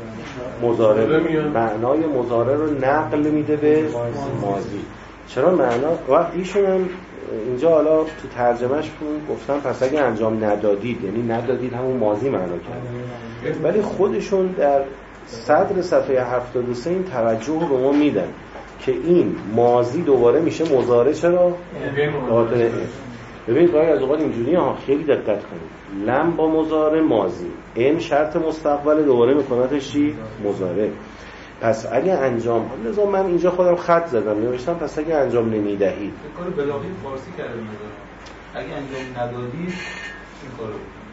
مضارع معنای مضارع رو نقل میده به ماضی. چرا معنا و ایشون هم اینجا حالا تو ترجمهش گفتن پس اگه انجام ندادید، یعنی ندادید همون ماضی معنا کرد، ولی خودشون در صدر صفحه هفتاد و سه این توجه رو به ما میدن که این ماضی دوباره میشه مضارع. چرا؟ خاطر ببینید گاهی از اوقات اینجوری ها، خیلی دقت کنید. لم با مضارع ماضی، این شرط مستقبل دوباره میکناتش چی؟ مضارع. پس اگه انجام لذا من اینجا خودم خط زدم نوشتم پس اگه انجام نمیدهید، کار بلاغی فارسی کرده میذارم اگه انجام ندادید این کارو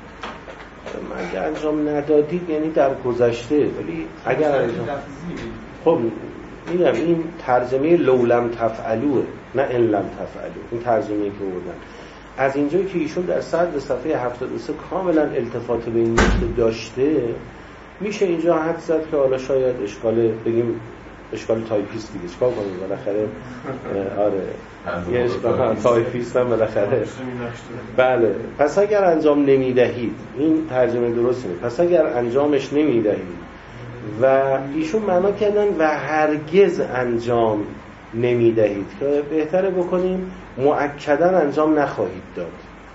بکنید. اگه انجام ندادید یعنی در گذشته، ولی اگر انجام خب میگم این ترجمه لو لم تفعلوه نه ان لم تفعلو. این ترجمه‌ای که بردن از اینجایی که ایشون در صدر صفحه هفتاد و سه کاملا التفات به این نکته داشته، میشه اینجا حد زد که حالا شاید اشکال بگیم اشکال تایپیست دیگه چیکار کنیم بالاخره. آره یه اشکال تایپیست هم بالاخره. بله پس اگر انجام نمیدهید، این ترجمه درسته، پس اگر انجامش نمیدهید و ایشون معنا کردن و هرگز انجام نمیدهید که بهتره بکنیم مؤکداً انجام نخواهید داد.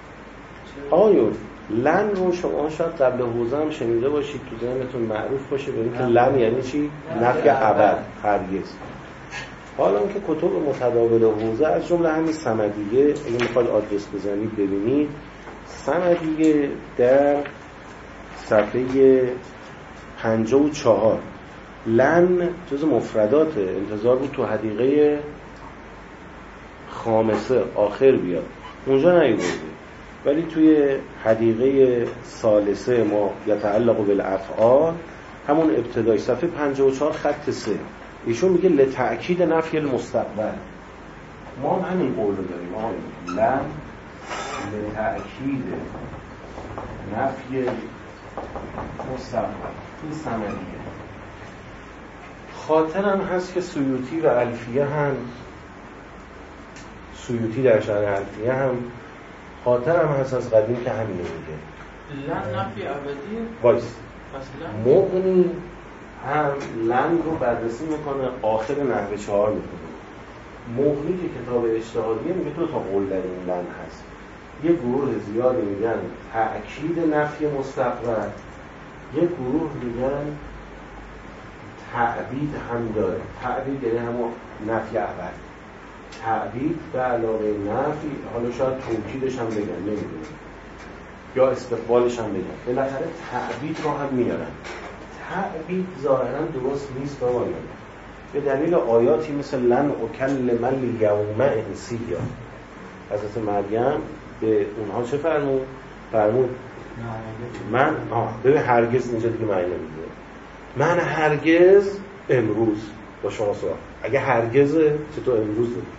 آیون لن رو شما شاید قبل حوزه هم شنیده باشید، تو ذهنتون معروف باشه به اینکه لن یعنی چی؟ نفی ابد، هرگز. حالا که کتب متداول حوزه از جمله همین صمدیه اگه میخواد آدرس بزنید ببینید، صمدیه در صفحه پنجاه و چهار لن جز مفردات انتظار بود تو حدیقه خامسه آخر بیاد، اونجا نیورده، ولی توی حدیقه ثالثه ما یتعلق بالافعال همون ابتدای صفحه پنجاه و چهار خط سه ایشون میگه لتأکید نفی المستقبل. ما هم همین قول رو داریم، ما لن لتأکید نفی مستقبل. این صمدیه. خاطرم هست که سیوطی و الفیه هم سیوطی در شرح الفیه هم خاطرم هست از قدیم که همین میگه لن نفی ابدی وایس. مغنی هم لن رو بررسی میکنه، آخر نحوه چهار میکنه مغنی که کتاب اجتهادیه میگه دو تا قول در این لن هست. یه گروه زیادی میگن تأکید نفی مستقبل، یه گروه میگن تعبید هم داره. تعبید یعنی همون نفی اول، تعبید به علاوه نفی، حالا شاید توکیدش هم بگن نمیدونم، یا استقبالش هم بگن، بالاخره تعبید رو هم میارن. تعبید ظاهرا درست نیست بابا، به دلیل آیاتی مثل لن اکلم الیوم انسیا. حضرت مریم به اونها چه فرمود؟ فرمود من آه ببین هرگز اینجا دیگه معنی نمیده، من هرگز امروز با شما سوال اگه هرگزه چطور امروز داره؟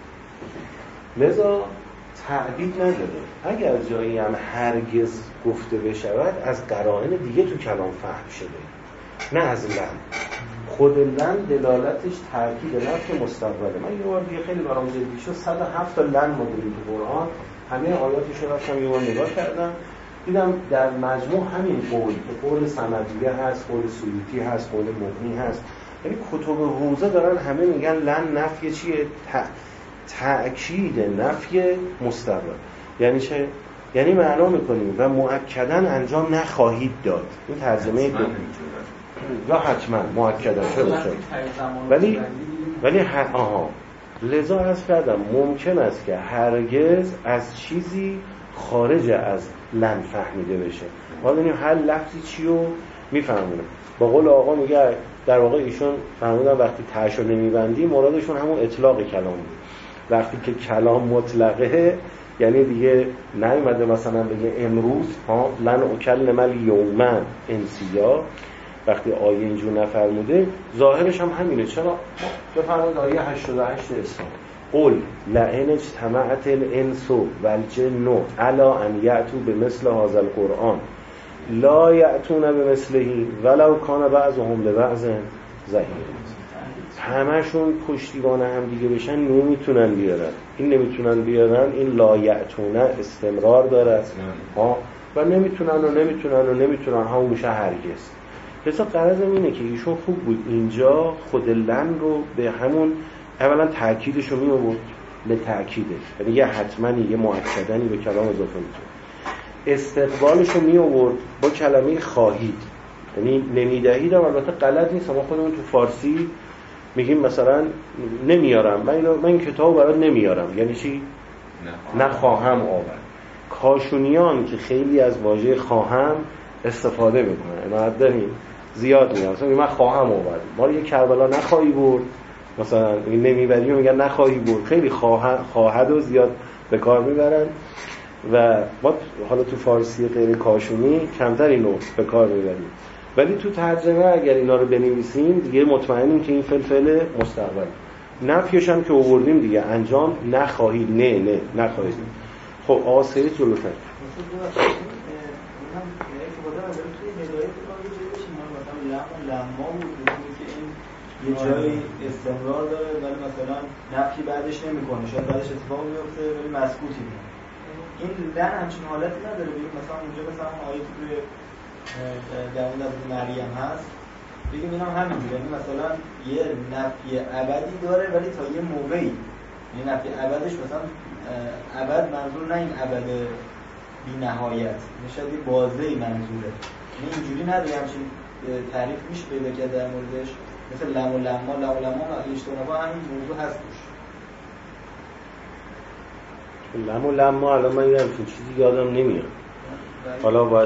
لذا تعبید نداره. اگر جایی هم هرگز گفته بشود از قرائن دیگه تو کلام فهم شده، نه از لن. خود لن دلالتش تاکید نفی مستقبله. من یه بار دیگه خیلی برام جدی شد، صد و هفت تا لن ما داریم تو قرآن، همه آیاتش رو رفتم یه بار نگاه کردم، دیدم در مجموع همین قول که قول صمدیه هست، قول سیوطی هست، قول مغنی هست، یعنی کتب حوزه دارن همه میگن لن نفی چیه؟ تأکید نفی مستقبل. یعنی چه؟ یعنی معنا میکنیم و مؤکداً انجام نخواهید داد. این ترجمه دو یا حتما مؤکداً شده شد. ولی ولی ه... آها لذا عرض کردم ممکن است که هرگز از چیزی خارج از لن فهمیده بشه. ما ببینیم هر لفظی چی رو میفهمونه. با قول آقا میگه در واقع ایشون فهمیدن وقتی تاشو نمیبندی مرادشون همون اطلاق کلام بود. وقتی که کلام مطلقه یعنی دیگه نیومده مثلا بگه امروز ها لن اکلم الیوم انسیا، وقتی آیه اینجور نفرموده ظاهرش هم همینه. چرا؟ بفرمایید آیه هشتاد و هشت اسلام قل لئن اجتمعت الانس والجن علی ان یأتوا بمثل هذا القرآن لا یأتون بمثله ولو کان بعضهم لبعض ظهیر. همشون پشتیبان هم دیگه بشن نمیتونن بیارن. این نمیتونن بیارن، این لا یأتون استمرار داره ها، و نمیتونن و نمیتونن و نمیتونن ها میشه هرگز. لذا غرضم اینه که ایشون خوب بود اینجا خود لن رو به همون اولا تأکیدش رو می آورد به تأکیدش، یعنی یه حتما یه مؤکدنی به کلام اضافه می‌کنه. استقبالش رو می آورد با کلمه خواهید، یعنی نمیدهید. هم البته غلط نیست، ما خودمون تو فارسی میگیم مثلا نمیارم، من اینو من این کتابو برات نمیارم، یعنی چی؟ نه خواهم آورد. کاشونیان که خیلی از واژه خواهم استفاده میکنن، ما داریم زیاد میگن مثلا من خواهم آورد، ما رو یه کربلا نخواهی برد، مثلا نمیبری میگن نخواهی برد. خیلی خواهد خواهد و زیاد به کار میبرن و ما حالا تو فارسی غیر کاشونی کمتر اینو به کار میبریم، ولی تو ترجمه اگر اینا رو بنویسیم دیگه مطمئنیم که این فلفل مستقبل. نفیش هم که آوردیم دیگه انجام نخواهید، نه نه نخواهید. خب آقا سید جلوتر یه جایی استمرار داره ولی مثلا نفی بعدش نمیکنه، شاید بعدش اتفاق میفته ولی مسکوتی میمونه. این لن همچین حالتی نداره. بگیم مثلا اونجا مثلا اون آیه که در مورد از مریم هست بگیم اینم همینجوره، یعنی مثلا یه نفی ابدی داره ولی تا یه موقعی، یعنی نفی ابدش مثلا ابد منظور نه این ابد بی نهایت، شاید یه بازه‌ای منظوره. یعنی اینجوری نداره. همچین تعریف میشه پیدا کرد در موردش، مثل لم و لما. لم و لما اشتباه همین موضوع هست توش. لم و لما الان من یه همچین چیزی یادم نمیاد، حالا باید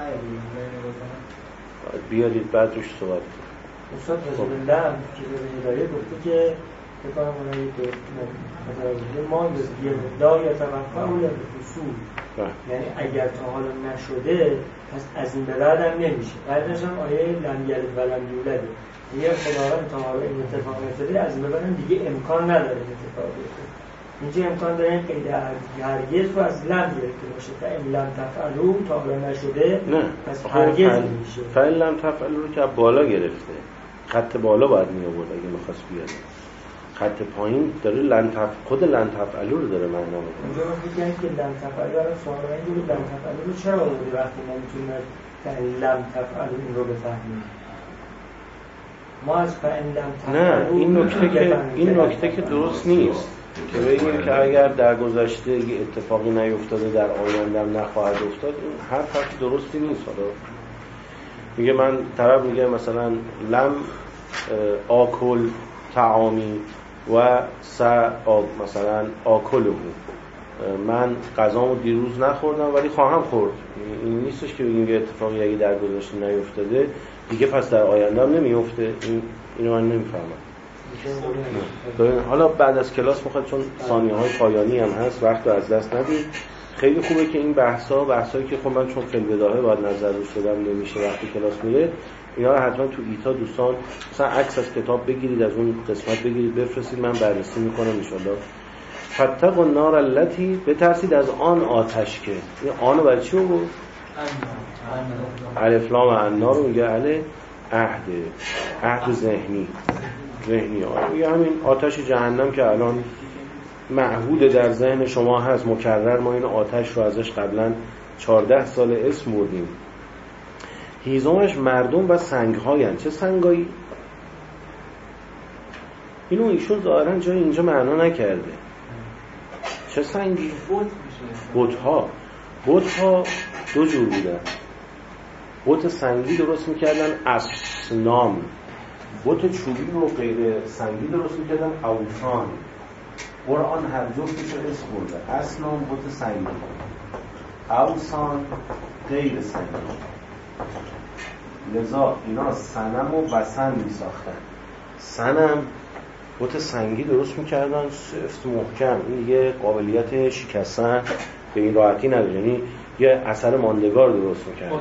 بیارید بعد روش صحبت کنید. استاد حضور لم که به هدایه گفته که بکنم اونایی که ما یه مقدار یا توقع یا به خصول، یعنی اگر تا حالا نشده پس از این به بعد هم نمیشه. بعدش هم آیه لم یلد و لم یولد، یه خداوند تا حالا این اتفاق نشده از این به بعد هم دیگه امکان نداره این اتفاق بیفته. اینجا امکان داره این قید هرگز رو از لم گرفته باشه تا این لم تفعلوا تا حالا نشده نه پس هرگز نمیشه. فعل لم تفعلوا رو که بالا گرفته، خط بالا باید می آورد اگه می‌خواست بیاره. خط پایین داره لن تف... خود لن تفعلوا رو داره معنا میکنه. اونجا میگن که لن تفعلوا رو سوال این بود لن تفعلوا رو چرا آورده وقتی ما میتونیم فعل لم تفعلوا این رو بفهمیم؟ ما از فعل لم تفعلوا نه این نکته که این نکته که درست نیست. که بگیم که اگر در گذشته یه اتفاقی نیفتاده در آیندهم نخواهد افتاد، این حرف حرف درستی نیست. حالا میگه من طرف میگه مثلا لم آکل طعامی و س مثلا آکله، من غذامو دیروز نخوردم ولی خواهم خورد. این نیستش که بگیم یه اتفاقی اگه در گذشته نیفتاده دیگه پس در آینده هم نمیفته. این اینو من نمیفهمم. حالا بعد از کلاس میخواد، چون ثانیه‌های پایانی هم هست، وقت رو از دست ندید. خیلی خوبه که این بحث‌ها بحثایی که خب من چون خیلی بداهه باید نظر روش بدم نمیشه وقتی کلاس میره، اینا رو حتما تو ایتا دوستان مثلا عکس از کتاب بگیرید، از اون قسمت بگیرید بفرستید، من بررسی میکنم ان شاءالله. فتقوا النار التي، بترسید از آن آتش که، این آنو برای چی بود؟ الف لام النار رو میگه اهل عهد، عهد ذهنی ذهنی ها، میگه همین آتش جهنم که الان معهود در ذهن شما هست، مکرر ما این آتش رو ازش قبلا چهارده سال اسم بردیم. هیزمش مردم و سنگ‌های هست. چه سنگایی؟ اینو ایشون ظاهرا جای اینجا معنا نکرده. چه سنگی؟ بت‌ها. بت‌ها دو جور بودن. بت سنگی درست میکردن اصنام، بت چوبی و غیر سنگی درست میکردن اوثان. قرآن هر جفتش رو اسم برده. اصنام بت سنگی، اوثان غیر سنگی. لذا اینا صنم و وثن می ساختن. صنم بت سنگی درست میکردن سفت محکم، این یه قابلیت شکستن به این راحتی نداره، یعنی یه اثر ماندگار درست میکردن.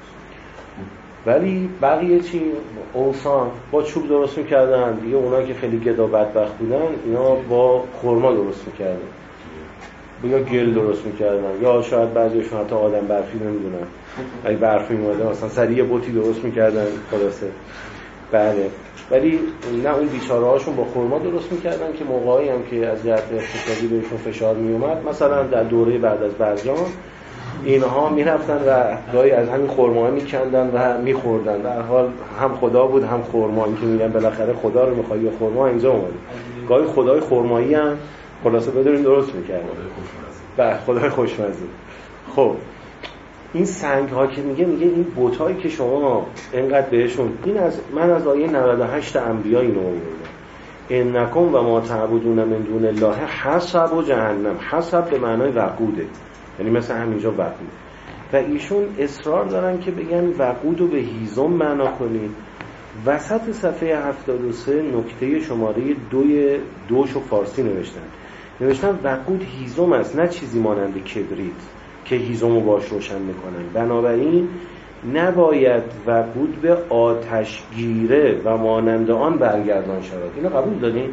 ولی بقیه چی؟ اوثان با چوب درست میکردن دیگه. اونا که خیلی گدا بدبخت بودن اینا با خرما درست میکردن یا گل درست میکردن، یا شاید بعضیشون حتی آدم برفی نمیدونن، اگه برفی میومده مثلا سریع بوتی درست میکردن خلاصه. بله، ولی نه اون بیچاره هاشون با خرما درست میکردن که موقعی هم که از جهت اقتصادی بهشون فشار میومد، مثلا در دوره بعد از برجام اینها میرفتن و گاهی از همین خرما میکندن و میخوردن. در حال هم خدا بود هم خرما، این که میگن بالاخره خدا رو میخوای یا خرما اینجا اومد. گاهی خدای خرمایی هم خلاصه بدونیم درست میکردن. بله، خدای خوشمزه. خب این سنگ ها که میگه میگه این بت هایی که شما اینقدر بهشون، این از من از آیه نود و هشت انبیا اینو آوردم، انکم و ما تعبدون من دون الله حسب و جهنم. حسب به معنای وقوده، یعنی مثل همینجا وقود. و ایشون اصرار دارن که بگن وقود رو به هیزم معنا کنید. وسط صفحه هفتاد و سه نکته شماره دوی دوشو فارسی نوشتن نوشتن وقود هیزم است، نه چیزی مانند کبریت که هیزم رو باش روشن میکنن. بنابراین نباید وقود به آتشگیره و مانند آن برگردان شود. اینو قبول دارین؟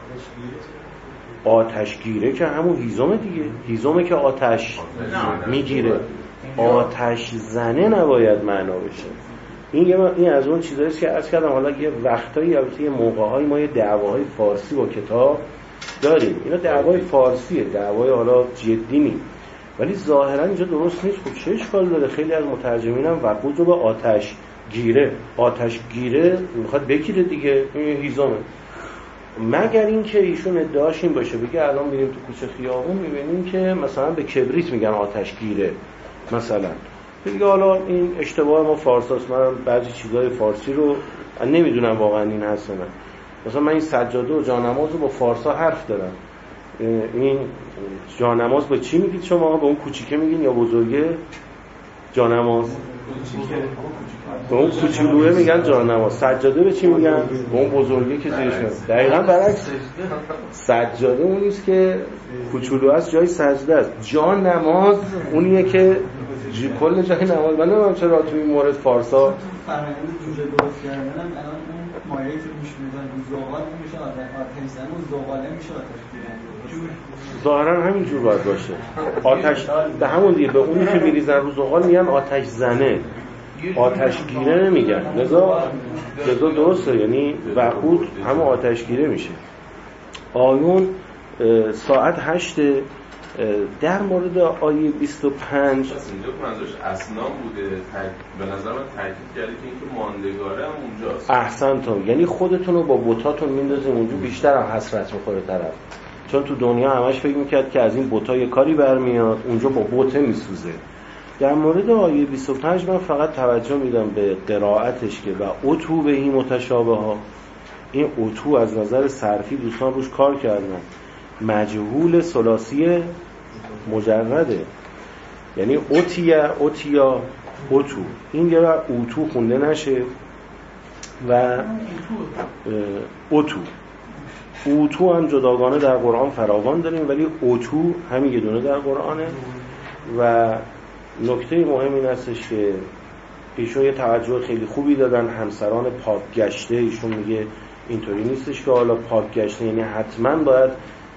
آتشگیره که همون هیزمه دیگه، هیزمه که آتش میگیره. آتش زنه نباید معنا بشه. این یه این از اون چیزاییه که عرض کردم حالا یه وقتایی البته یه موقع‌های ما یه دعواهای فارسی با کتاب داریم. اینا دعوای فارسیه، دعوای حالا جدی نیست، ولی ظاهرا اینجا درست نیست. خب چه اشکال داره؟ خیلی از مترجمین هم وقود رو به آتش گیره، آتش گیره میخواد بگیره دیگه، این هیزمه. مگر این که ایشون ادعاش این باشه بگه الان میریم تو کوچه خیابون میبینیم که مثلا به کبریت میگن آتش گیره مثلا، بگه حالا این اشتباه ما فارساست. من بعضی چیزای فارسی رو نمیدونم واقعا این هست نه. مثلا من این سجاده و جانماز رو با فارسا حرف دارم. این جانماز با چی میگید شما؟ به اون کوچیکه میگین یا بزرگه؟ جانماز به اون کوچولوه میگن جانماز. سجاده به چی میگن؟ به اون بزرگه که زیرش میاد. دقیقاً برعکس، سجاده اونیست که کوچولو است جای سجده است. جانماز اونیه که جی کل جای نماز. من نمیدونم چرا تو این مورد فارسا فرآیند جوجه درست کردن الان اون مایعی که میشه میذارن رو زغال میشه آتش زنه و زغاله میشه آتش گیرنده. ظاهرا همین جور باید باشه. آتش به همون دیگه، به اونی که میریزن رو زغال میگن آتش زنه، آتش گیره نمیگن. لذا لذا درسته، یعنی وقود همون آتش گیره میشه. آیون ساعت هشت. در مورد آیه بیست و پنج اینجا منظورش اصنام بوده، به نظر من تاکید کرده که اینکه ماندگاره هم اونجاست. احسنتون، یعنی خودتون رو با بتاتون میندازیم اونجا، بیشتر هم حسرت میخوره طرف. چون تو دنیا همش فکر میکرد که از این بوتا یه کاری برمیاد، اونجا با بوته میسوزه. در مورد آیه بیست و پنج من فقط توجه میدم به قرائتش که و اتو بهی متشابه ها. این اتو از نظر صرفی دوستان روش کار کردن، مجهول ثلاثی مجرده، یعنی اوتیا اوتیا اوتو، این یه اوتو خونده نشه و اوتو اوتو هم جداگانه در قرآن فراوان داریم، ولی اوتو همین یه دونه در قرآنه. و نکته مهم این هستش که ایشون یه توجه خیلی خوبی دادن، همسران پاک گشته. ایشون میگه اینطوری نیستش که حالا پاک گشته یعنی حتما باید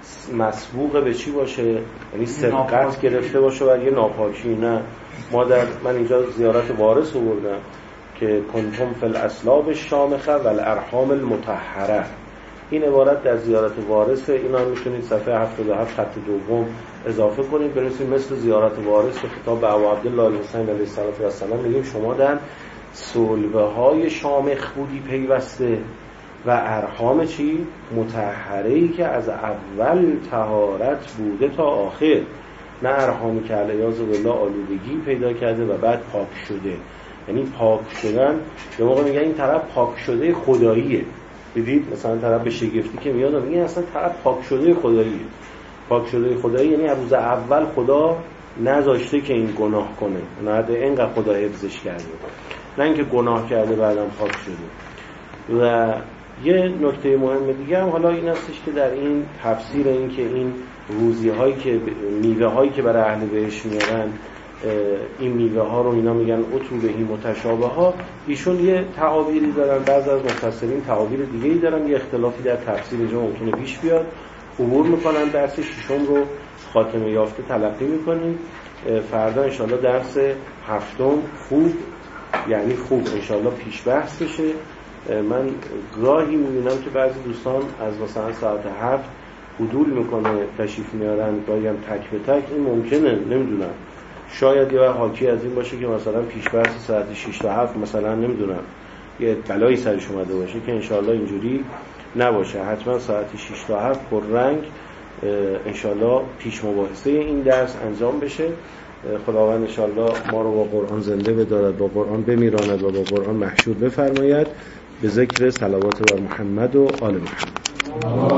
مسبوق به چی باشه، یعنی سبقت گرفته باشه و یه ناپاکی. نه، ما در من اینجا زیارت وارث آوردم که کنتم فی الاسلاب الشامخه و الارحام المطهره. این عبارت در زیارت وارثه. اینا میتونید صفحه هفتاد و هفت خط دوم اضافه کنید برسید مثل زیارت وارث به خطاب به ابو عبدالله الحسین علیه السلام. میگیم شما در صلبه های شامخ بودی پیوسته و ارحام چی؟ مطهره‌ای که از اول طهارت بوده تا آخر، نه ارحامی که علیاذ بالله آلودگی پیدا کرده و بعد پاک شده. یعنی پاک شدن به موقع میگن این طرف پاک شده خداییه. دیدید مثلا طرف به شگفتی که میاد میگه اصلا طرف پاک شده خداییه. پاک شده خدایی یعنی از روز اول خدا نذاشته که این گناه کنه، نه اینقدر خدا حفظش کرده، نه اینکه گناه کرده بعدم پاک شده. و یه نکته مهم دیگه هم حالا این هستش که در این تفسیر این که این روزی هایی که میوه هایی که برای اهل بهشت میارن، این میوه ها رو اینا میگن اتو بهی متشابه ها، ایشون یه تعابیری دارن، بعضی از مفسرین تعابیر دیگه ای دارن. یه اختلافی در تفسیر اینجا ممکنه پیش بیاد. عبور میکنن، درس ششم رو خاتمه یافته تلقی میکنیم. فردا انشالله درس هفتم خوب، یعنی خوب انشالله پیش بحث بشه. من گاهی میبینم که بعضی دوستان از مثلا ساعت هفت حضور میکنه تشریف میارن، گاهی هم تک به تک. این ممکنه، نمیدونم، شاید یه حاکی از این باشه که مثلا پیش بحث ساعت شش تا هفت مثلا نمیدونم یه بلایی سرش اومده باشه، که انشالله اینجوری نباشه. حتما ساعت شش تا هفت پر رنگ انشالله پیش مباحثه این درس انجام بشه. خداوند انشالله ما رو با قرآن زنده بدارد، با قرآن بمیراند و با قرآن محشور بفرماید. به ذکر صلوات بر محمد و آل محمد.